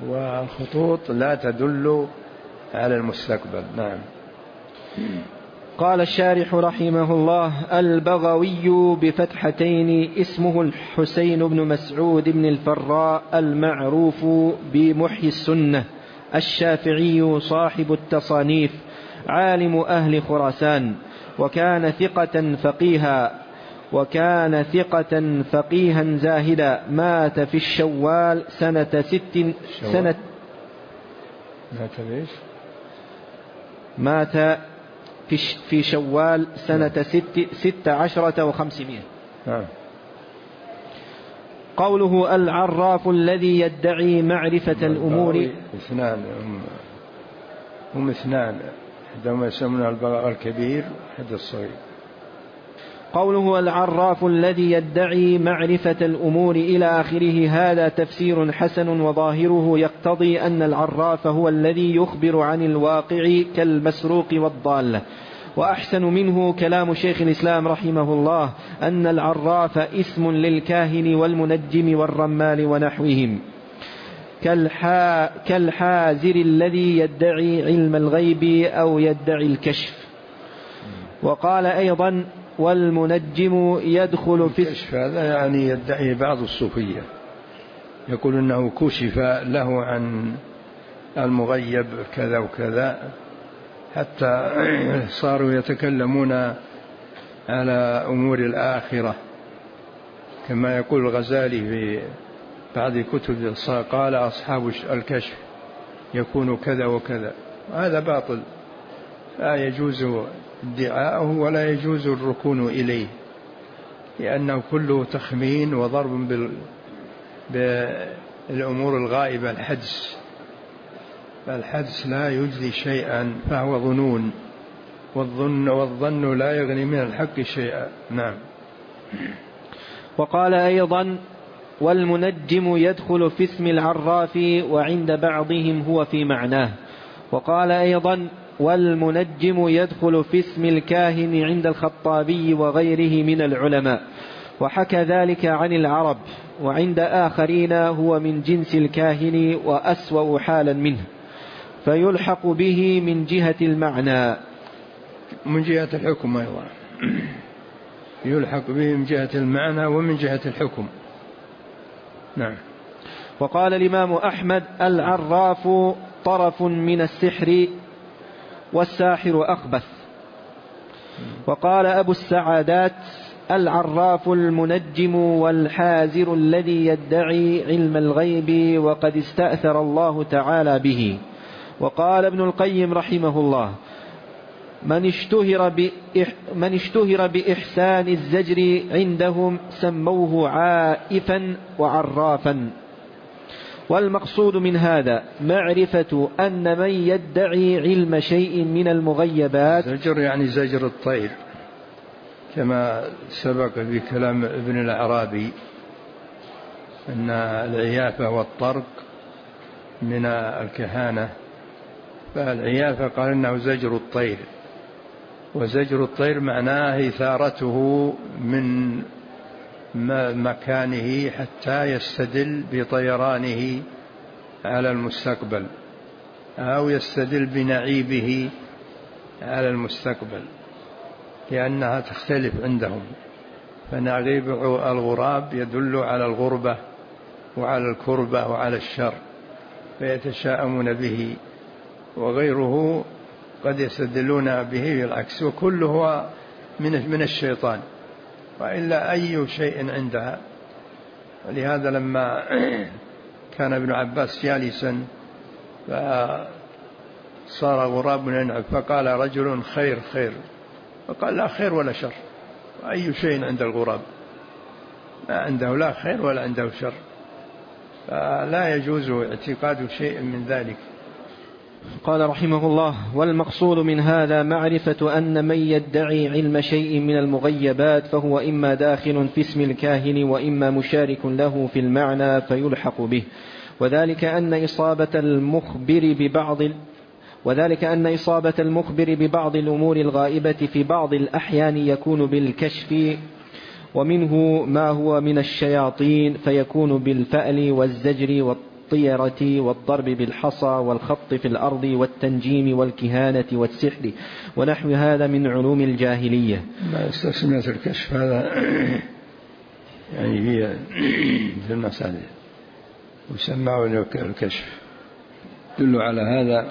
والخطوط لا تدل على المستقبل. نعم. قال الشارح رحمه الله: البغوي بفتحتين اسمه الحسين بن مسعود بن الفراء المعروف بمحيي السنة الشافعي صاحب التصانيف، عالم أهل خراسان، وكان ثقة فقيها وكان ثقة فقيها زاهدا. مات في الشوال سنة ست سنة مات ليش؟ مات في شوال سنة ست, ست عشرة وخمسمائة. نعم. قوله: العراف الذي يدعي معرفة الأمور. اثنان هم, هم اثنان، عندما يسمونه البغاء الكبير حد الصغير. قوله: العراف الذي يدعي معرفة الأمور إلى آخره، هذا تفسير حسن، وظاهره يقتضي أن العراف هو الذي يخبر عن الواقع كالمسروق والضالة. وأحسن منه كلام شيخ الإسلام رحمه الله أن العراف اسم للكاهن والمنجم والرمال ونحوهم، كالحا كالحازر الذي يدعي علم الغيب أو يدعي الكشف. وقال أيضا: والمنجم يدخل في الكشف، هذا يعني يدعي بعض الصوفية، يقول أنه كشف له عن المغيب كذا وكذا، حتى صاروا يتكلمون على أمور الآخرة، كما يقول الغزالي في بعض كتب، قال أصحاب الكشف يكون كذا وكذا. هذا باطل، لا يجوز ادعاءه ولا يجوز الركون إليه، لأنه كله تخمين وضرب بالأمور الغائبة، الحدس. فالحدس لا يجزي شيئا، فهو ظنون، والظن والظن لا يغني من الحق شيئا. نعم. وقال أيضا: والمنجم يدخل في اسم العراف، وعند بعضهم هو في معناه. وقال أيضا: والمنجم يدخل في اسم الكاهن عند الخطابي وغيره من العلماء، وحكى ذلك عن العرب، وعند آخرين هو من جنس الكاهن وأسوأ حالا منه، فيلحق به من جهة المعنى، من جهة الحكم أيضا يلحق به من جهة المعنى ومن جهة الحكم. نعم. وقال الإمام أحمد: العراف طرف من السحر، والساحر أخبث. وقال أبو السعادات: العراف المنجم والحازر الذي يدعي علم الغيب، وقد استأثر الله تعالى به. وقال ابن القيم رحمه الله: من اشتهر, بإح من اشتهر بإحسان الزجر عندهم سموه عائفا وعرافا. والمقصود من هذا معرفة أن من يدعي علم شيء من المغيبات. زجر يعني زجر الطير، كما سبق في كلام ابن الأعرابي أن العيافة والطرق من الكهانة، فالعيافة قال إنه زجر الطير، وزجر الطير معناه إثارته من مكانه حتى يستدل بطيرانه على المستقبل، أو يستدل بنعيبه على المستقبل، لأنها تختلف عندهم. فنعيب الغراب يدل على الغربة وعلى الكربة وعلى الشر، فيتشاءمون به، وغيره قد يستدلون به بالعكس، وكله من من الشيطان، وإلا أي شيء عندها. ولهذا لما كان ابن عباس جالسا فصار غراب ينعب، فقال رجل: خير خير، فقال: لا خير ولا شر، أي شيء عند الغراب، ما عنده لا خير ولا عنده شر، فلا يجوز اعتقاد شيء من ذلك. قال رحمه الله: والمقصود من هذا معرفة أن من يدعي علم شيء من المغيبات فهو إما داخل في اسم الكاهن وإما مشارك له في المعنى فيلحق به، وذلك أن إصابة المخبر ببعض وذلك أن إصابة المخبر ببعض الأمور الغائبة في بعض الأحيان يكون بالكشف، ومنه ما هو من الشياطين فيكون بالفأل والزجر الطيرة والضرب بالحصى والخط في الأرض والتنجيم والكهانة والسحر ونحو هذا من علوم الجاهلية. ما استسمية الكشف هذا يعني هي في المسألة وسمعوا الكشف. دل على هذا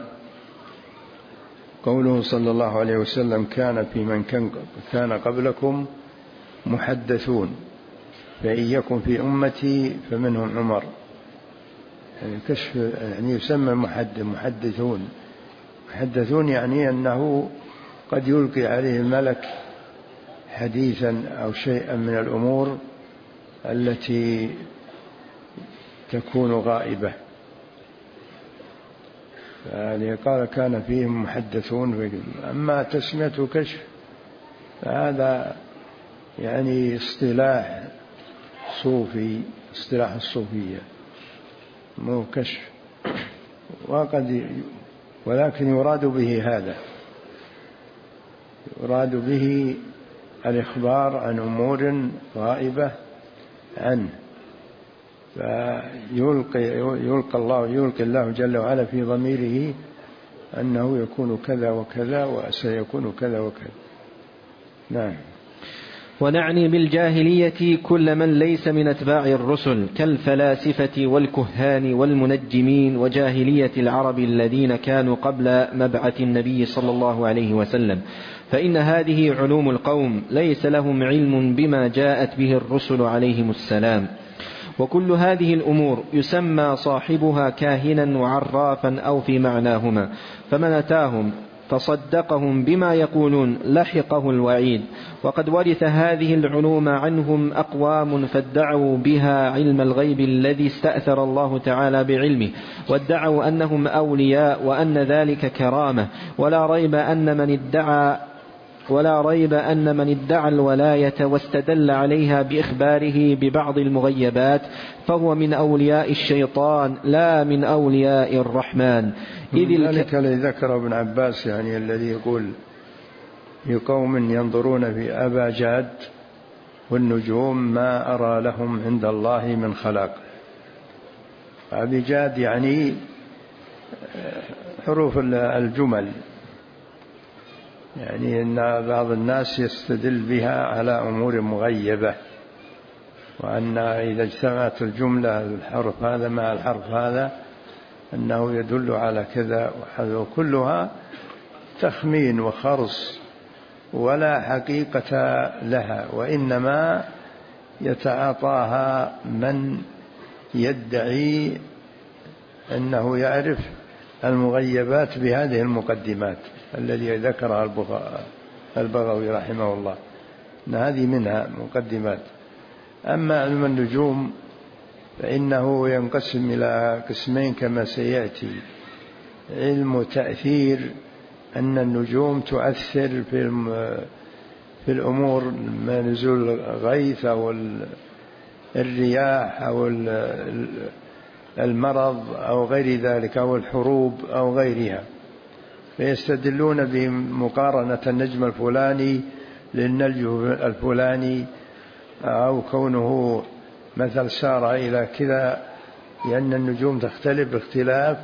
قوله صلى الله عليه وسلم: كان في من كان قبلكم محدثون فإن يكن في أمتي فمنهم عمر. يعني كشف يعني يسمى محدث محدثون محدثون يعني أنه قد يلقي عليه الملك حديثا أو شيئا من الأمور التي تكون غائبة. يعني قال كان فيهم محدثون. أما تسميته كشف فهذا يعني اصطلاح صوفي، اصطلاح الصوفية، مو كشف. وقد ولكن يراد به هذا، يراد به الإخبار عن أمور غائبة عنه، فيلقي يلقى الله يلقي الله جل وعلا في ضميره أنه يكون كذا وكذا وسيكون كذا وكذا. نعم. ونعني بالجاهلية كل من ليس من أتباع الرسل كالفلاسفة والكهان والمنجمين وجاهلية العرب الذين كانوا قبل مبعث النبي صلى الله عليه وسلم، فإن هذه علوم القوم ليس لهم علم بما جاءت به الرسل عليهم السلام. وكل هذه الأمور يسمى صاحبها كاهنا وعرافا أو في معناهما، فمن أتاهم فصدقهم بما يقولون لحقه الوعيد. وقد ورث هذه العلوم عنهم أقوام فادعوا بها علم الغيب الذي استأثر الله تعالى بعلمه، وادعوا أنهم أولياء وأن ذلك كرامة، ولا ريب أن من ادعى ولا ريب أن من ادعى الولاية واستدل عليها بإخباره ببعض المغيبات فهو من أولياء الشيطان لا من أولياء الرحمن. إذ ذلك الذي ذكر ابن عباس يعني الذي يقول في قوم ينظرون في أبا جاد والنجوم ما أرى لهم عند الله من خلاق. أبي جاد يعني حروف الجمل، يعني أن بعض الناس يستدل بها على أمور مغيبة، وأن إذا اجتمعت الجملة الحرف هذا مع الحرف هذا أنه يدل على كذا وحذو، كلها تخمين وخرص ولا حقيقة لها، وإنما يتعاطاها من يدعي أنه يعرف المغيبات بهذه المقدمات الذي ذكرها البغوي رحمه الله، أن هذه منها مقدمات. أما علم النجوم فإنه ينقسم إلى قسمين كما سيأتي: علم تأثير، أن النجوم تؤثر في في الأمور، ما نزول الغيث أو الرياح أو المرض أو غير ذلك أو الحروب أو غيرها، فيستدلون بمقارنة النجم الفلاني للنجم الفلاني، أو كونه مثل سار إلى كذا، لأن النجوم تختلف باختلاف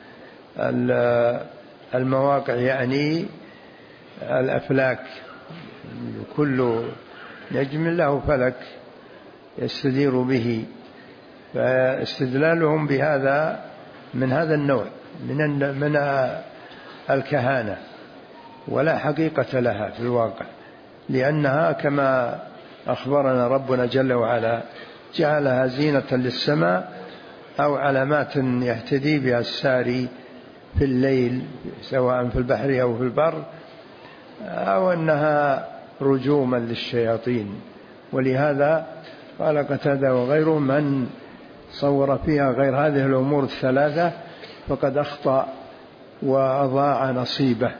المواقع، يعني الأفلاك، كل نجم له فلك يستدير به، فاستدلالهم بهذا من هذا النوع من من الكهانة، ولا حقيقة لها في الواقع، لأنها كما أخبرنا ربنا جل وعلا جعلها زينة للسماء أو علامات يهتدي بها الساري في الليل سواء في البحر أو في البر، أو أنها رجوما للشياطين. ولهذا قال قتادة وغيره: من صور فيها غير هذه الأمور الثلاثة فقد أخطأ وأضاع نصيبه.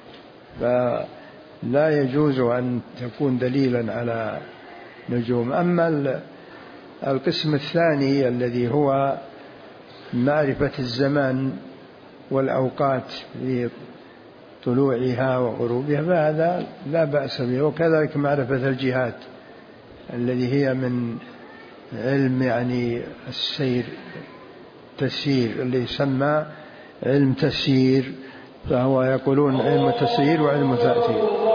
فلا يجوز أن تكون دليلا على نجوم. أما القسم الثاني الذي هو معرفة الزمان والأوقات في طلوعها وغروبها فهذا لا بأس به، وكذلك معرفة الجهات الذي هي من علم يعني السير التسيير اللي يسمى علم تسيير، فهو يقولون علم تسيير وعلم تأثير.